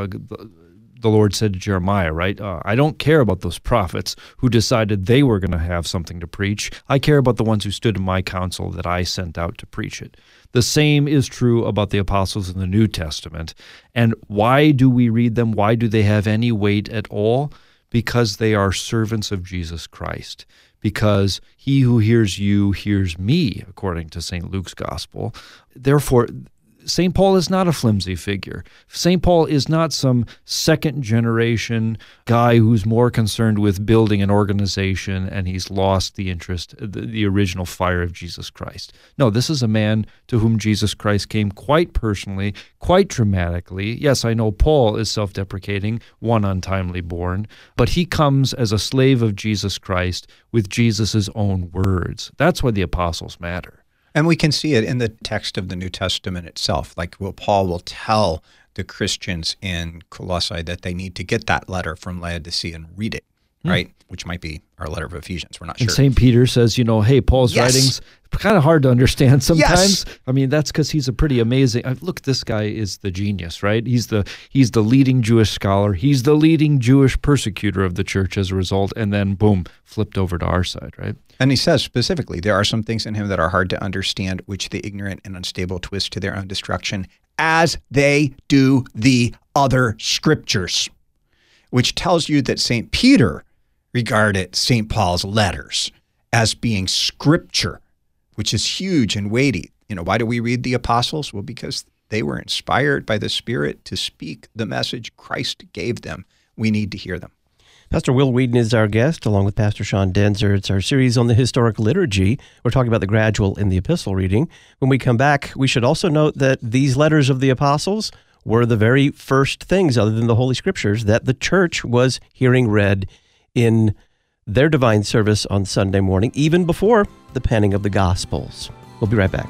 the Lord said to Jeremiah, right? I don't care about those prophets who decided they were going to have something to preach. I care about the ones who stood in my counsel that I sent out to preach it. The same is true about the apostles in the New Testament. And why do we read them? Why do they have any weight at all? Because they are servants of Jesus Christ. Because he who hears you hears me, according to St. Luke's gospel. Therefore, St. Paul is not a flimsy figure. St. Paul is not some second-generation guy who's more concerned with building an organization and he's lost the interest, the original fire of Jesus Christ. No, this is a man to whom Jesus Christ came quite personally, quite dramatically. Yes, I know Paul is self-deprecating, one untimely born, but he comes as a slave of Jesus Christ with Jesus' own words. That's why the apostles matter. And we can see it in the text of the New Testament itself. Like Paul will tell the Christians in Colossae that they need to get that letter from Laodicea and read it, right? Which might be our letter of Ephesians. We're not sure. And St. Peter says, hey, Paul's writings, kind of hard to understand sometimes. Yes. I mean, that's because he's a pretty amazing, look, this guy is the genius, right? He's the leading Jewish scholar. He's the leading Jewish persecutor of the church as a result. And then, boom, flipped over to our side, right? And he says specifically, there are some things in him that are hard to understand, which the ignorant and unstable twist to their own destruction, as they do the other scriptures, which tells you that St. Peter regarded St. Paul's letters as being scripture, which is huge and weighty. Why do we read the apostles? Well, because they were inspired by the Spirit to speak the message Christ gave them. We need to hear them. Pastor Will Whedon is our guest, along with Pastor Sean Denzer. It's our series on the historic liturgy. We're talking about the gradual in the epistle reading. When we come back, we should also note that these letters of the apostles were the very first things, other than the Holy Scriptures, that the church was hearing read in their divine service on Sunday morning, even before the penning of the Gospels. We'll be right back.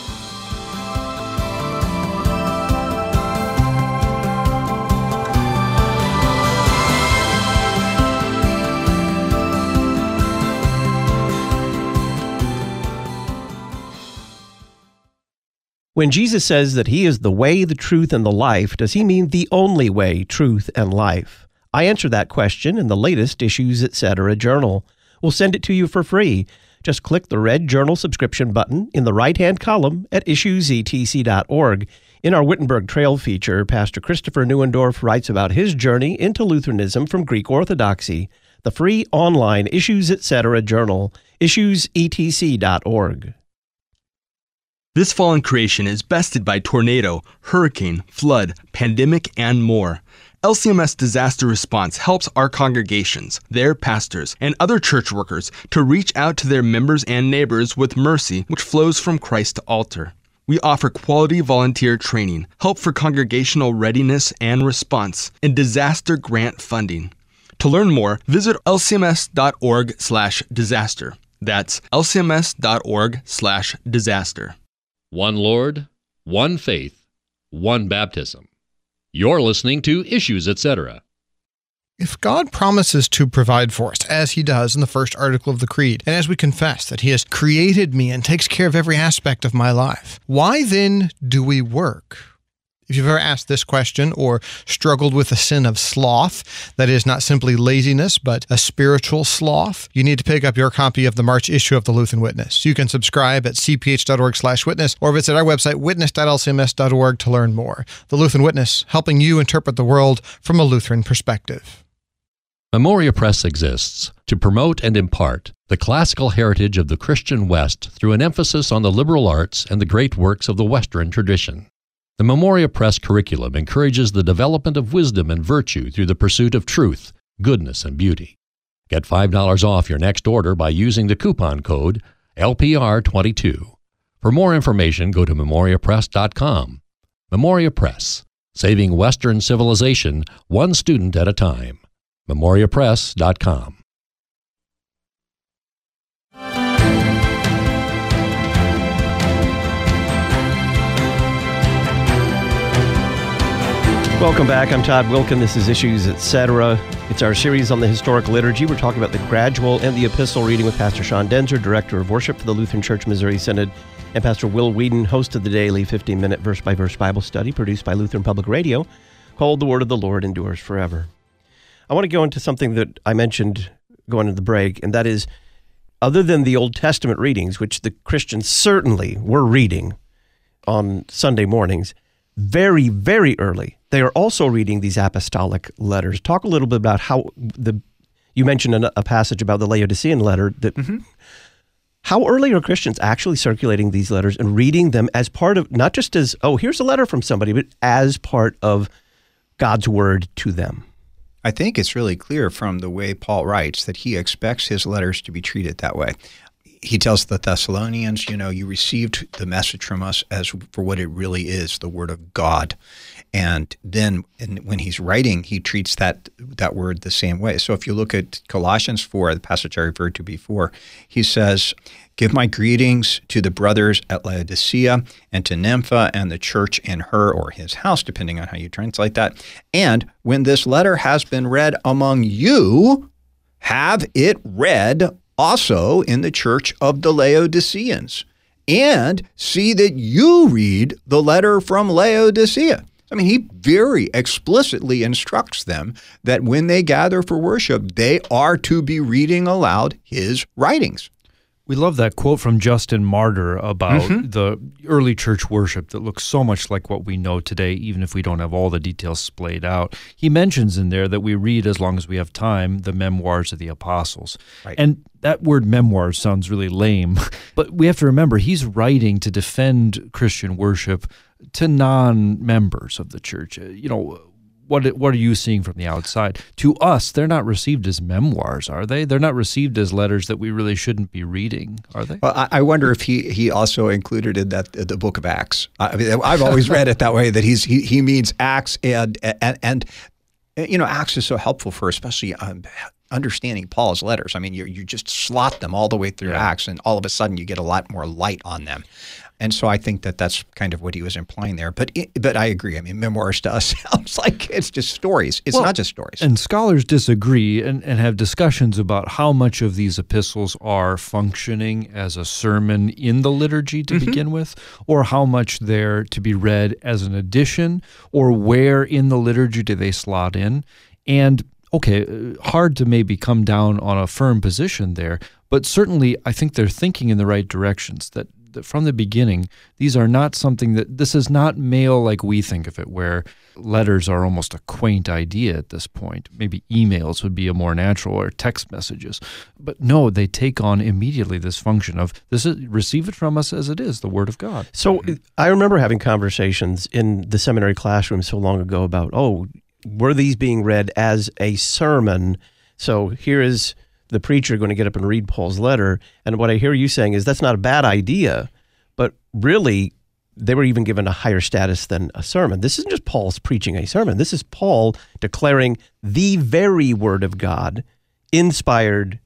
When Jesus says that he is the way, the truth, and the life, does he mean the only way, truth, and life? I answer that question in the latest Issues Etc. journal. We'll send it to you for free. Just click the red journal subscription button in the right-hand column at issuesetc.org. In our Wittenberg Trail feature, Pastor Christopher Neuendorf writes about his journey into Lutheranism from Greek Orthodoxy. The free online Issues Etc. journal, issuesetc.org. This fallen creation is bested by tornado, hurricane, flood, pandemic, and more. LCMS Disaster Response helps our congregations, their pastors, and other church workers to reach out to their members and neighbors with mercy which flows from Christ to altar. We offer quality volunteer training, help for congregational readiness and response, and disaster grant funding. To learn more, visit lcms.org/disaster. That's lcms.org/disaster. One Lord, one faith, one baptism. You're listening to Issues Etc. If God promises to provide for us, as he does in the first article of the Creed, and as we confess that he has created me and takes care of every aspect of my life, why then do we work? If you've ever asked this question or struggled with the sin of sloth, that is not simply laziness, but a spiritual sloth, you need to pick up your copy of the March issue of the Lutheran Witness. You can subscribe at cph.org/witness or visit our website, witness.lcms.org, to learn more. The Lutheran Witness, helping you interpret the world from a Lutheran perspective. Memoria Press exists to promote and impart the classical heritage of the Christian West through an emphasis on the liberal arts and the great works of the Western tradition. The Memoria Press curriculum encourages the development of wisdom and virtue through the pursuit of truth, goodness, and beauty. Get $5 off your next order by using the coupon code LPR22. For more information, go to memoriapress.com. Memoria Press, saving Western civilization one student at a time. memoriapress.com. Welcome back. I'm Todd Wilkin. This is Issues Etc. It's our series on the historic liturgy. We're talking about the gradual and the epistle reading with Pastor Sean Denzer, Director of Worship for the Lutheran Church Missouri Synod, and Pastor Will Whedon, host of the daily 15-minute verse-by-verse Bible study produced by Lutheran Public Radio, called The Word of the Lord Endures Forever. I want to go into something that I mentioned going into the break, and that is, other than the Old Testament readings, which the Christians certainly were reading on Sunday mornings, very, very early, they are also reading these apostolic letters. Talk a little bit about how you mentioned a passage about the Laodicean letter. How early are Christians actually circulating these letters and reading them as part of, not just as, oh, here's a letter from somebody, but as part of God's word to them? I think it's really clear from the way Paul writes that he expects his letters to be treated that way. He tells the Thessalonians, you received the message from us as for what it really is, the word of God. And then when he's writing, he treats that word the same way. So if you look at Colossians 4, the passage I referred to before, he says, "Give my greetings to the brothers at Laodicea and to Nympha and the church in her," or his house, depending on how you translate that. "And when this letter has been read among you, have it read also in the church of the Laodiceans, and see that you read the letter from Laodicea." I mean, he very explicitly instructs them that when they gather for worship, they are to be reading aloud his writings. We love that quote from Justin Martyr about the early church worship that looks so much like what we know today, even if we don't have all the details splayed out. He mentions in there that we read, as long as we have time, the memoirs of the apostles. Right. And that word memoirs sounds really lame, but we have to remember he's writing to defend Christian worship to non-members of the church. What are you seeing from the outside? To us, they're not received as memoirs, are they? They're not received as letters that we really shouldn't be reading, are they? Well, I wonder if he also included in that the book of Acts. I mean, I've always read it that way, that he means Acts, and Acts is so helpful for especially understanding Paul's letters. I mean, you just slot them all the way through Acts, and all of a sudden you get a lot more light on them. And so I think that's kind of what he was implying there. But I agree. I mean, memoirs to us sounds like it's just stories. It's not just stories. And scholars disagree and have discussions about how much of these epistles are functioning as a sermon in the liturgy to begin with, or how much they're to be read as an addition, or where in the liturgy do they slot in. And okay, hard to maybe come down on a firm position there, but certainly I think they're thinking in the right directions, that from the beginning, these are not something this is not mail like we think of it, where letters are almost a quaint idea at this point. Maybe emails would be a more natural, or text messages. But no, they take on immediately this function of, receive it from us as it is, the Word of God. So I remember having conversations in the seminary classroom so long ago about, were these being read as a sermon? So here is the preacher going to get up and read Paul's letter. And what I hear you saying is that's not a bad idea, but really they were even given a higher status than a sermon. This isn't just Paul's preaching a sermon. This is Paul declaring the very word of God, inspired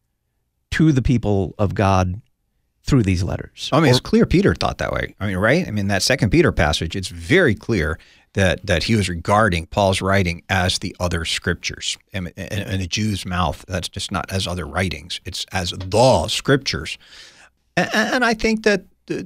to the people of God through these letters. I mean, it's clear Peter thought that way. I mean, right? I mean, that 2 Peter passage, it's very clear that he was regarding Paul's writing as the other scriptures. In a Jew's mouth, that's just not as other writings. It's as the scriptures. And I think that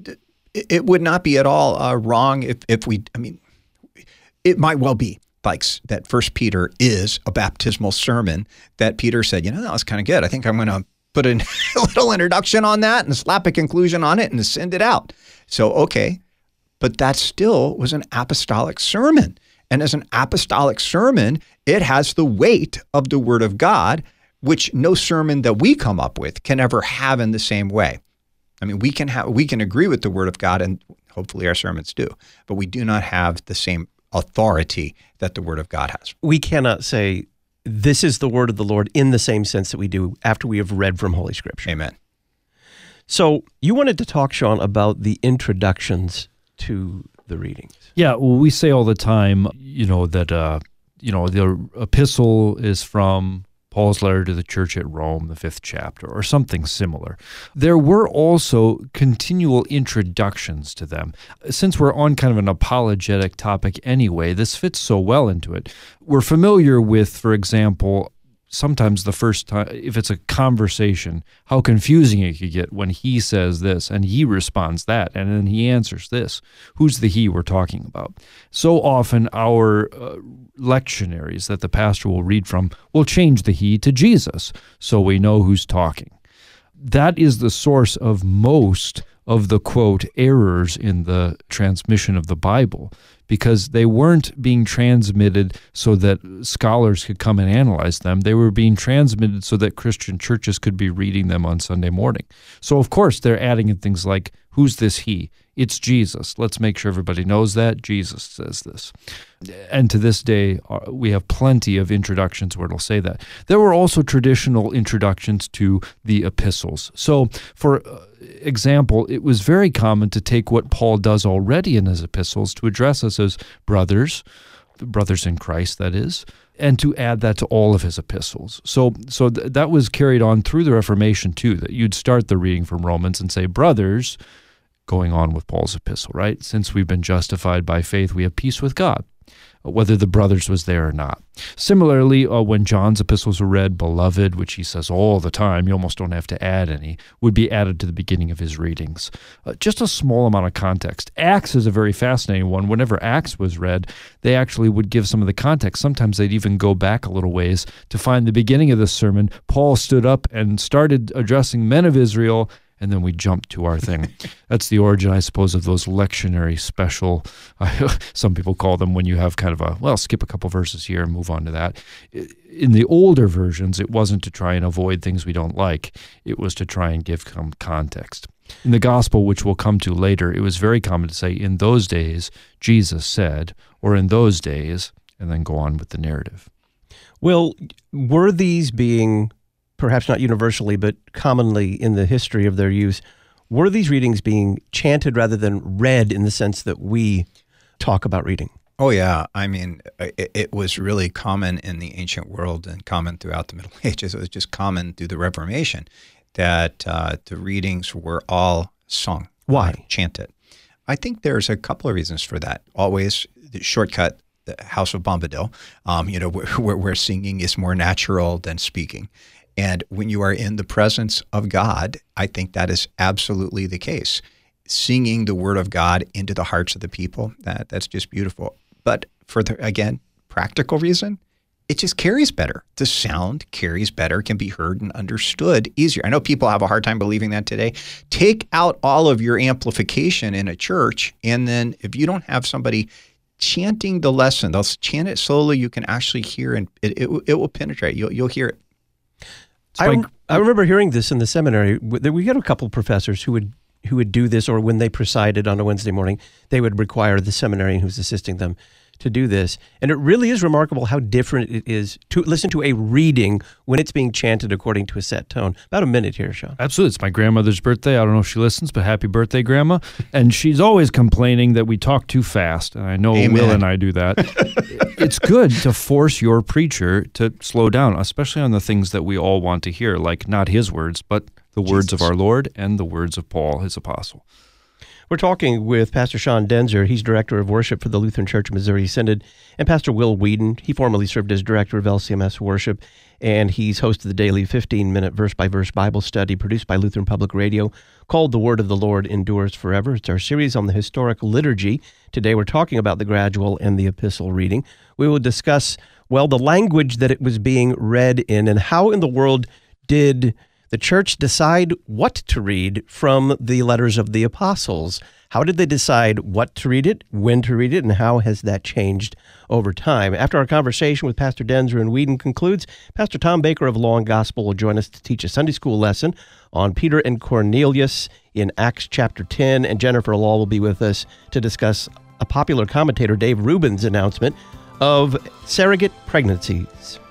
it would not be at all wrong if we, I mean, it might well be like that 1 Peter is a baptismal sermon that Peter said, that was kind of good. I think I'm going to put a little introduction on that and slap a conclusion on it and send it out. So, okay. But that still was an apostolic sermon. And as an apostolic sermon, it has the weight of the Word of God, which no sermon that we come up with can ever have in the same way. I mean, we can agree with the Word of God, and hopefully our sermons do, but we do not have the same authority that the Word of God has. We cannot say, this is the Word of the Lord in the same sense that we do after we have read from Holy Scripture. Amen. So you wanted to talk, Sean, about the introductions to the readings. Yeah, well, we say all the time, that the epistle is from Paul's letter to the church at Rome, the 5th chapter, or something similar. There were also continual introductions to them. Since we're on kind of an apologetic topic anyway, this fits so well into it. We're familiar with, for example, sometimes the first time, if it's a conversation, how confusing it could get when he says this and he responds that and then he answers this. Who's the he we're talking about? So often our lectionaries that the pastor will read from will change the he to Jesus, so we know who's talking. That is the source of most of the, quote, errors in the transmission of the Bible, because they weren't being transmitted so that scholars could come and analyze them. They were being transmitted so that Christian churches could be reading them on Sunday morning. So, of course, they're adding in things like, who's this he? It's Jesus. Let's make sure everybody knows that. Jesus says this. And to this day, we have plenty of introductions where it'll say that. There were also traditional introductions to the epistles. So, for example, it was very common to take what Paul does already in his epistles to address us as brothers in Christ, that is, and to add that to all of his epistles. So that was carried on through the Reformation too, that you'd start the reading from Romans and say, brothers, going on with Paul's epistle, right? Since we've been justified by faith, we have peace with God, whether the brothers was there or not. Similarly, when John's epistles were read, beloved, which he says all the time, you almost don't have to add any, would be added to the beginning of his readings. Just a small amount of context. Acts is a very fascinating one. Whenever Acts was read, they actually would give some of the context. Sometimes they'd even go back a little ways to find the beginning of the sermon. Paul stood up and started addressing men of Israel, and then we jump to our thing. That's the origin, I suppose, of those lectionary special, some people call them, when you have kind of skip a couple verses here and move on to that. In the older versions, it wasn't to try and avoid things we don't like. It was to try and give some context. In the gospel, which we'll come to later, it was very common to say, in those days, Jesus said, or in those days, and then go on with the narrative. Well, were these being, perhaps not universally, but commonly in the history of their use, were these readings being chanted rather than read in the sense that we talk about reading? Oh, yeah. I mean, it was really common in the ancient world and common throughout the Middle Ages. It was just common through the Reformation that the readings were all sung. Why? Chanted. I think there's a couple of reasons for that. Always the shortcut, the House of Bombadil, where singing is more natural than speaking. And when you are in the presence of God, I think that is absolutely the case. Singing the word of God into the hearts of the people, that's just beautiful. But for practical reason, it just carries better. The sound carries better, can be heard and understood easier. I know people have a hard time believing that today. Take out all of your amplification in a church, and then if you don't have somebody chanting the lesson, they'll chant it slowly, you can actually hear, and it will penetrate. You'll hear it. I remember hearing this in the seminary. We had a couple of professors who would do this, or when they presided on a Wednesday morning, they would require the seminarian who's assisting them to do this. And it really is remarkable how different it is to listen to a reading when it's being chanted according to a set tone. About a minute here, Sean. Absolutely. It's my grandmother's birthday. I don't know if she listens, but happy birthday, Grandma. And she's always complaining that we talk too fast. And I know Amen. Will and I do that. It's good to force your preacher to slow down, especially on the things that we all want to hear, like not his words, but the words of our Lord and the words of Paul, his apostle. We're talking with Pastor Sean Denzer. He's Director of Worship for the Lutheran Church of Missouri Synod, and Pastor Will Whedon. He formerly served as Director of LCMS Worship, and he's hosted the daily 15-minute verse-by-verse Bible study produced by Lutheran Public Radio called The Word of the Lord Endures Forever. It's our series on the historic liturgy. Today we're talking about the gradual and the epistle reading. We will discuss, the language that it was being read in and how in the world did the church decide what to read from the letters of the apostles. How did they decide what to read it, when to read it, and how has that changed over time? After our conversation with Pastor Denzer and Whedon concludes, Pastor Tom Baker of Law and Gospel will join us to teach a Sunday school lesson on Peter and Cornelius in Acts chapter 10, and Jennifer Law will be with us to discuss a popular commentator, Dave Rubin's announcement of surrogate pregnancies.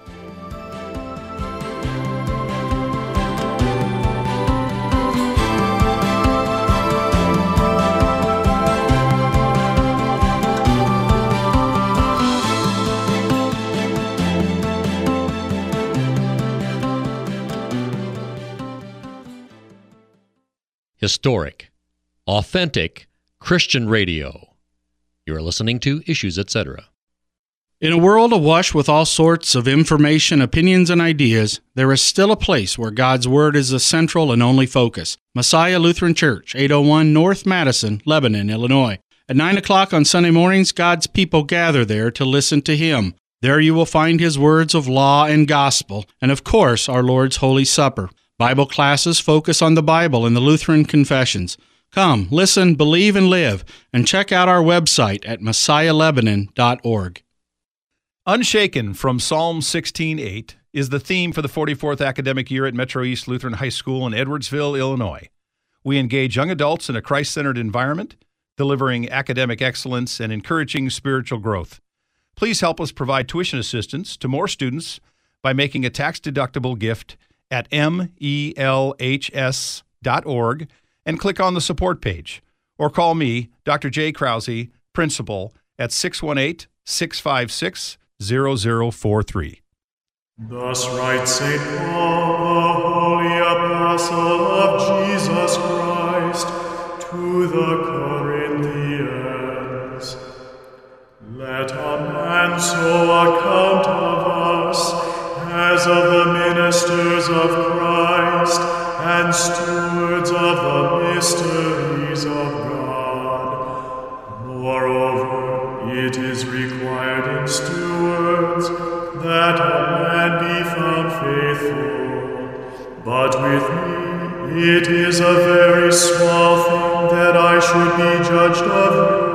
Historic, authentic Christian radio. You are listening to Issues, Etc. In a world awash with all sorts of information, opinions, and ideas, there is still a place where God's Word is the central and only focus. Messiah Lutheran Church, 801 North Madison, Lebanon, Illinois. At 9 o'clock on Sunday mornings, God's people gather there to listen to Him. There you will find His words of law and gospel, and of course, our Lord's Holy Supper. Bible classes focus on the Bible and the Lutheran confessions. Come, listen, believe, and live, and check out our website at messiahlebanon.org. Unshaken from Psalm 16:8 is the theme for the 44th academic year at Metro East Lutheran High School in Edwardsville, Illinois. We engage young adults in a Christ-centered environment, delivering academic excellence and encouraging spiritual growth. Please help us provide tuition assistance to more students by making a tax-deductible gift at melhs.org and click on the support page, or call me, Dr. Jay Krause, principal, at 618-656-0043. Thus writes St. Paul, the holy apostle of Jesus Christ, to the Corinthians. Let a man so account of us as of the ministers of Christ and stewards of the mysteries of God. Moreover, it is required in stewards that a man be found faithful. But with me it is a very small thing that I should be judged of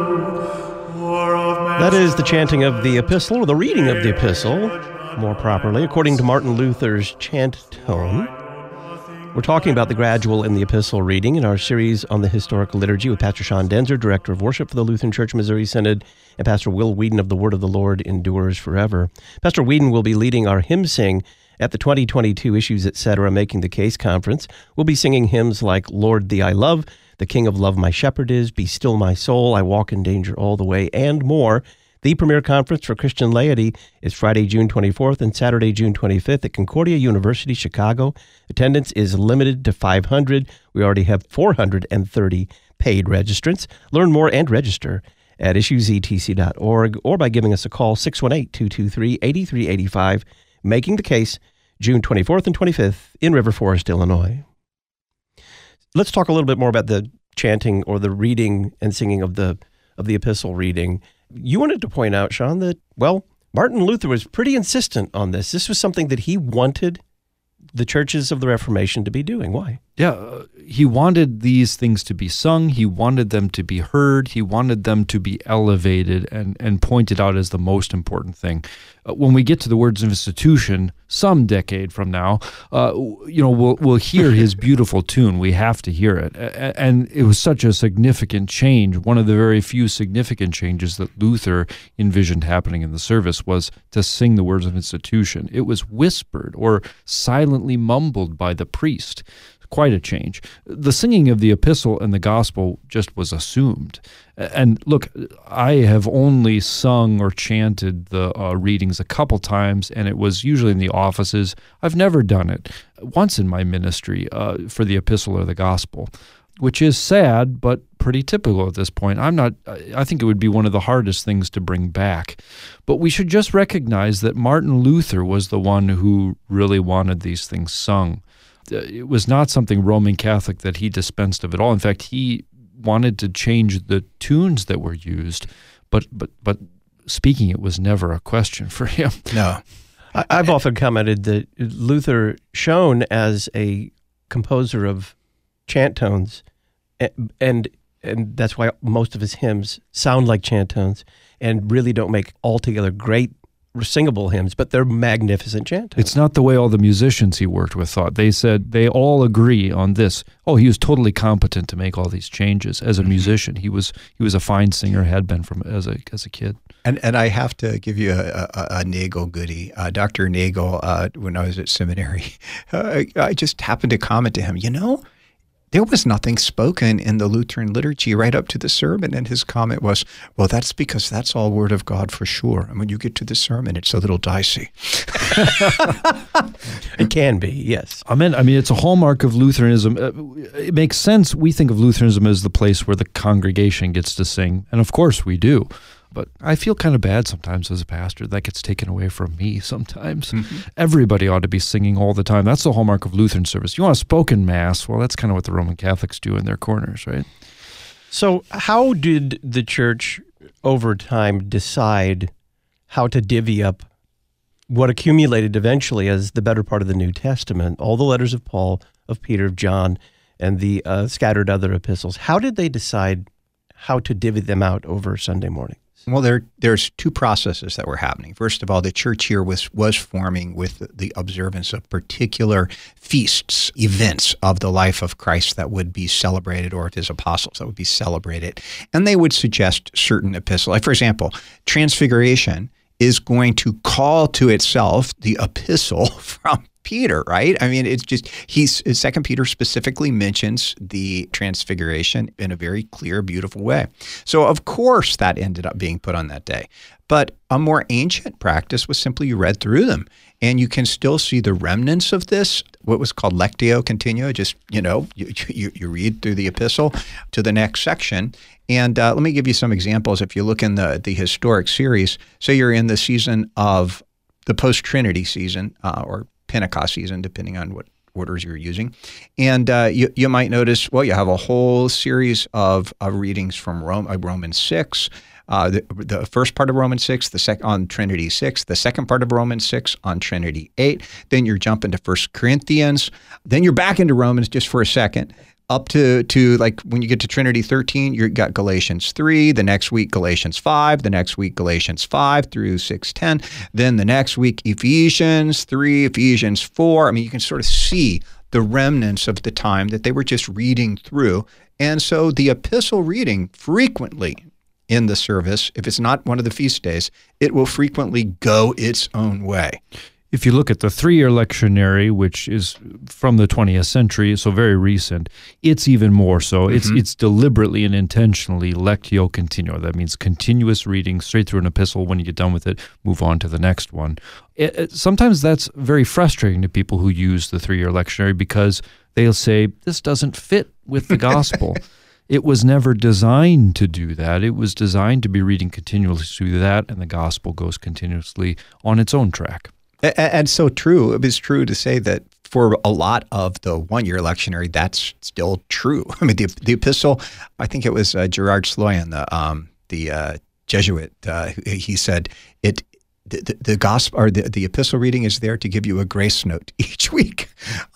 you, or of men. That is the chanting of the epistle, or the reading of the epistle, more properly, according to Martin Luther's chant tone. We're talking about the gradual in the epistle reading in our series on the historical liturgy with Pastor Sean Denzer, Director of Worship for the Lutheran Church Missouri Synod, and Pastor Will Whedon of the Word of the Lord Endures Forever. Pastor Whedon will be leading our hymn sing at the 2022 Issues, Etc. Making the Case Conference. We'll be singing hymns like Lord Thee I Love, The King of Love My Shepherd Is, Be Still My Soul, I Walk in Danger All the Way, and more. The premier conference for Christian laity is Friday, June 24th and Saturday, June 25th at Concordia University, Chicago. Attendance is limited to 500. We already have 430 paid registrants. Learn more and register at issuesetc.org or by giving us a call, 618-223-8385, Making the Case, June 24th and 25th in River Forest, Illinois. Let's talk a little bit more about the chanting or the reading and singing of the epistle reading. You wanted to point out, Sean, that, well, Martin Luther was pretty insistent on this. This was something that he wanted the churches of the Reformation to be doing. Why? Yeah, he wanted these things to be sung. He wanted them to be heard. He wanted them to be elevated and pointed out as the most important thing. When we get to the words of institution, some decade from now, we'll hear his beautiful tune. We have to hear it. And it was such a significant change. One of the very few significant changes that Luther envisioned happening in the service was to sing the words of institution. It was whispered or silently mumbled by the priest. Quite a change. The singing of the epistle and the gospel just was assumed. And look, I have only sung or chanted the readings a couple times, and it was usually in the offices. I've never done it once in my ministry for the epistle or the gospel, which is sad, but pretty typical at this point. I think it would be one of the hardest things to bring back. But we should just recognize that Martin Luther was the one who really wanted these things sung. It was not something Roman Catholic that he dispensed of at all. In fact, he wanted to change the tunes that were used, but speaking it was never a question for him. No. I've often commented that Luther, shown as a composer of chant tones, and that's why most of his hymns sound like chant tones and really don't make altogether great singable hymns, but they're magnificent chant tones. It's not the way all the musicians he worked with thought. They said they all agree on this. Oh, he was totally competent to make all these changes as a musician. He was a fine singer, had been from as a kid. And I have to give you a Nagel goodie. Dr. Nagel, when I was at seminary, I just happened to comment to him, there was nothing spoken in the Lutheran liturgy right up to the sermon. And his comment was, well, that's because that's all Word of God for sure. And when you get to the sermon, it's a little dicey. It can be, yes. I mean, it's a hallmark of Lutheranism. It makes sense. We think of Lutheranism as the place where the congregation gets to sing. And of course we do. But I feel kind of bad sometimes as a pastor. That gets taken away from me sometimes. Mm-hmm. Everybody ought to be singing all the time. That's the hallmark of Lutheran service. You want a spoken mass? Well, that's kind of what the Roman Catholics do in their corners, right? So how did the church over time decide how to divvy up what accumulated eventually as the better part of the New Testament, all the letters of Paul, of Peter, of John, and the scattered other epistles? How did they decide how to divvy them out over Sunday morning? Well, there's two processes that were happening. First of all, the church here was forming with the observance of particular feasts, events of the life of Christ that would be celebrated, or of his apostles that would be celebrated. And they would suggest certain epistles. Like, for example, Transfiguration is going to call to itself the epistle from Peter, right? I mean, it's just, 2 Peter specifically mentions the Transfiguration in a very clear, beautiful way. So of course that ended up being put on that day. But a more ancient practice was simply you read through them. And you can still see the remnants of this, what was called Lectio Continua, just, you read through the epistle to the next section. And let me give you some examples. If you look in the historic series, say you're in the season of the post-Trinity season, or Pentecost season, depending on what orders you're using. And you might notice, well, you have a whole series of readings from Romans 6, the first part of Romans 6, the second on Trinity 6, the second part of Romans 6 on Trinity 8. Then you're jumping to 1 Corinthians. Then you're back into Romans just for a second. Up to like when you get to Trinity 13, you've got Galatians 3, the next week Galatians 5, the next week Galatians 5 through 6:10, then the next week Ephesians 3, Ephesians 4. I mean, you can sort of see the remnants of the time that they were just reading through. And so the epistle reading frequently in the service, if it's not one of the feast days, it will frequently go its own way. If you look at the 3-year lectionary, which is from the 20th century, so very recent, it's even more so. Mm-hmm. It's deliberately and intentionally lectio continua. That means continuous reading straight through an epistle. When you get done with it, move on to the next one. Sometimes that's very frustrating to people who use the 3-year lectionary because they'll say, this doesn't fit with the gospel. It was never designed to do that. It was designed to be reading continuously through that, and the gospel goes continuously on its own track. And so true. It is true to say that for a lot of the 1-year lectionary, that's still true. I mean, the epistle, I think it was Gerard Sloyan, the Jesuit, he said the gospel or the epistle reading is there to give you a grace note each week.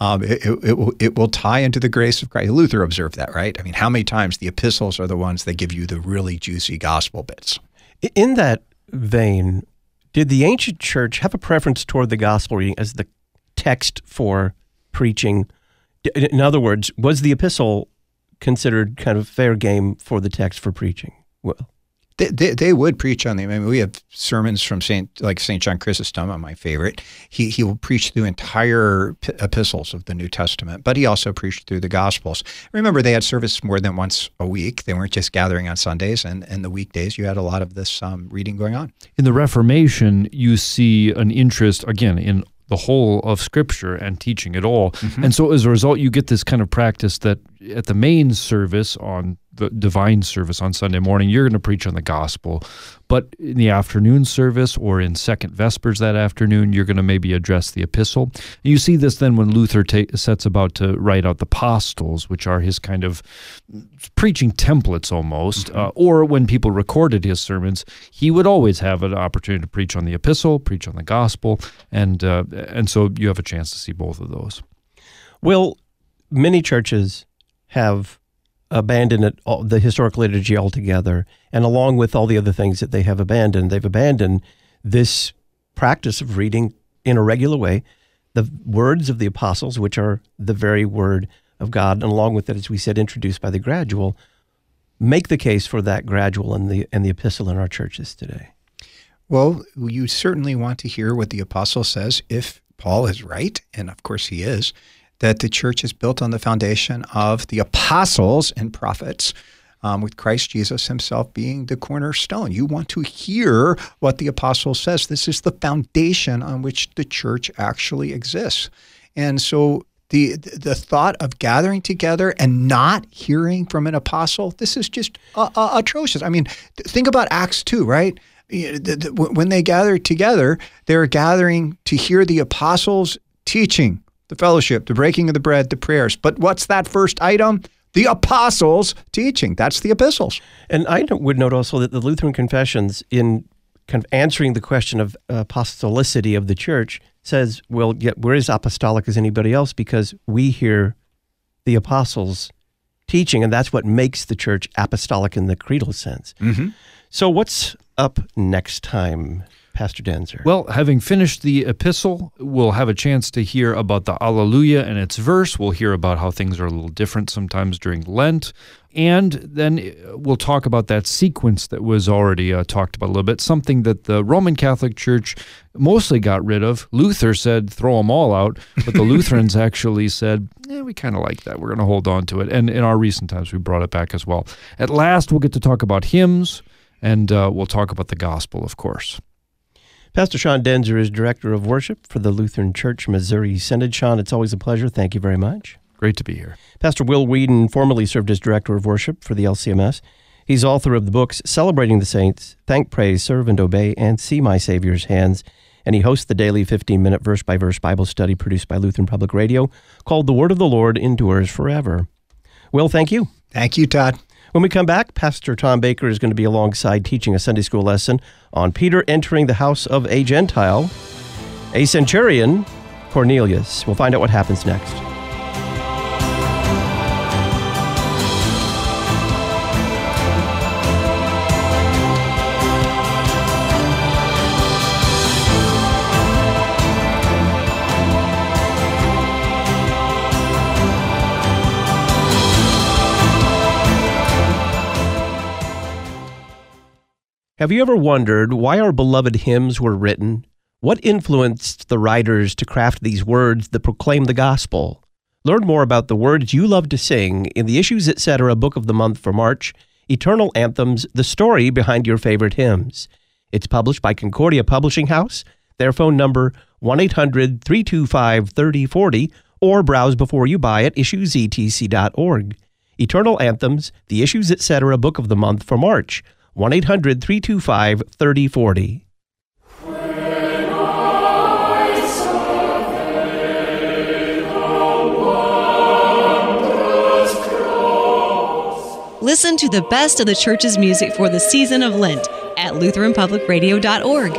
It will tie into the grace of Christ. Luther observed that, right? I mean, how many times the epistles are the ones that give you the really juicy gospel bits? In that vein, did the ancient church have a preference toward the gospel reading as the text for preaching? In other words, was the epistle considered kind of fair game for the text for preaching? Well, They would preach on them. I mean, we have sermons from St. John Chrysostom, my favorite. He will preach through entire epistles of the New Testament, but he also preached through the Gospels. Remember, they had service more than once a week. They weren't just gathering on Sundays, and the weekdays you had a lot of this reading going on. In the Reformation, you see an interest, again, in the whole of Scripture and teaching it all. Mm-hmm. And so as a result, you get this kind of practice that at the main service, on the divine service on Sunday morning, you're going to preach on the gospel. But in the afternoon service or in second vespers that afternoon, you're going to maybe address the epistle. And you see this then when Luther sets about to write out the apostles, which are his kind of preaching templates almost, mm-hmm. Or when people recorded his sermons, he would always have an opportunity to preach on the epistle, preach on the gospel, and so you have a chance to see both of those. Well, many churches have abandoned the historical liturgy altogether, and along with all the other things that they have abandoned, they've abandoned this practice of reading in a regular way the words of the apostles, which are the very word of God, and along with it, as we said, introduced by the gradual. Make the case for that gradual and the epistle in our churches today. Well, you certainly want to hear what the apostle says if Paul is right, and of course he is, that the church is built on the foundation of the apostles and prophets, with Christ Jesus himself being the cornerstone. You want to hear what the apostle says. This is the foundation on which the church actually exists. And so the thought of gathering together and not hearing from an apostle, this is just atrocious. I mean, think about Acts 2, right? When they gathered together, they were gathering to hear the apostles' teaching, the fellowship, the breaking of the bread, the prayers. But what's that first item? The apostles' teaching. That's the epistles. And I would note also that the Lutheran Confessions, in kind of answering the question of apostolicity of the church, says, well, yet we're as apostolic as anybody else because we hear the apostles' teaching, and that's what makes the church apostolic in the creedal sense. Mm-hmm. So what's up next time, Pastor Danzer? Well, having finished the epistle, we'll have a chance to hear about the Alleluia and its verse. We'll hear about how things are a little different sometimes during Lent. And then we'll talk about that sequence that was already talked about a little bit, something that the Roman Catholic Church mostly got rid of. Luther said, throw them all out, but the Lutherans actually said, we kind of like that. We're going to hold on to it. And in our recent times, we brought it back as well. At last, we'll get to talk about hymns, and we'll talk about the gospel, of course. Pastor Sean Danzer is Director of Worship for the Lutheran Church Missouri Synod. Sean, it's always a pleasure. Thank you very much. Great to be here. Pastor Will Whedon formerly served as Director of Worship for the LCMS. He's author of the books Celebrating the Saints, Thank, Praise, Serve, and Obey, and See My Savior's Hands. And he hosts the daily 15-minute verse-by-verse Bible study produced by Lutheran Public Radio called The Word of the Lord Endures Forever. Will, thank you. Thank you, Todd. When we come back, Pastor Tom Baker is going to be alongside teaching a Sunday school lesson on Peter entering the house of a Gentile, a centurion, Cornelius. We'll find out what happens next. Have you ever wondered why our beloved hymns were written? What influenced the writers to craft these words that proclaim the gospel? Learn more about the words you love to sing in the Issues Etc. Book of the Month for March, Eternal Anthems, the story behind your favorite hymns. It's published by Concordia Publishing House. Their phone number, 1-800-325-3040, or browse before you buy at issuesetc.org. Eternal Anthems, the Issues Etc. Book of the Month for March, 1-800-325-3040. Listen to the best of the church's music for the season of Lent at LutheranPublicRadio.org.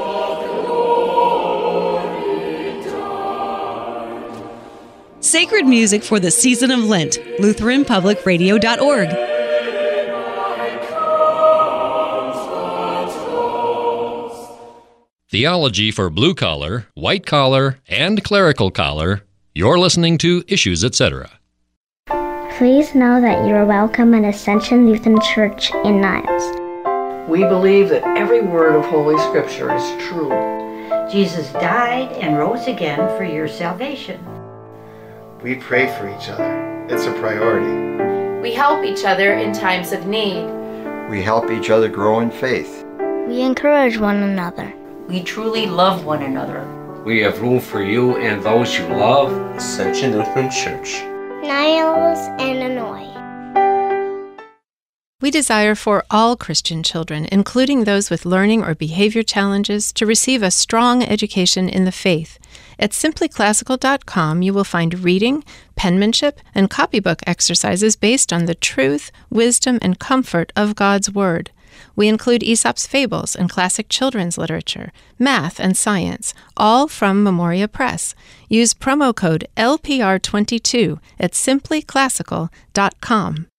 Sacred music for the season of Lent, LutheranPublicRadio.org. Theology for blue collar, white collar, and clerical collar. You're listening to Issues Etc. Please know that you are welcome at Ascension Lutheran Church in Niles. We believe that every word of Holy Scripture is true. Jesus died and rose again for your salvation. We pray for each other. It's a priority. We help each other in times of need. We help each other grow in faith. We encourage one another. We truly love one another. We have room for you and those you love. Ascension Lutheran Church, Niles, Illinois. We desire for all Christian children, including those with learning or behavior challenges, to receive a strong education in the faith. At simplyclassical.com, you will find reading, penmanship, and copybook exercises based on the truth, wisdom, and comfort of God's Word. We include Aesop's Fables and classic children's literature, math and science, all from Memoria Press. Use promo code LPR22 at simplyclassical.com.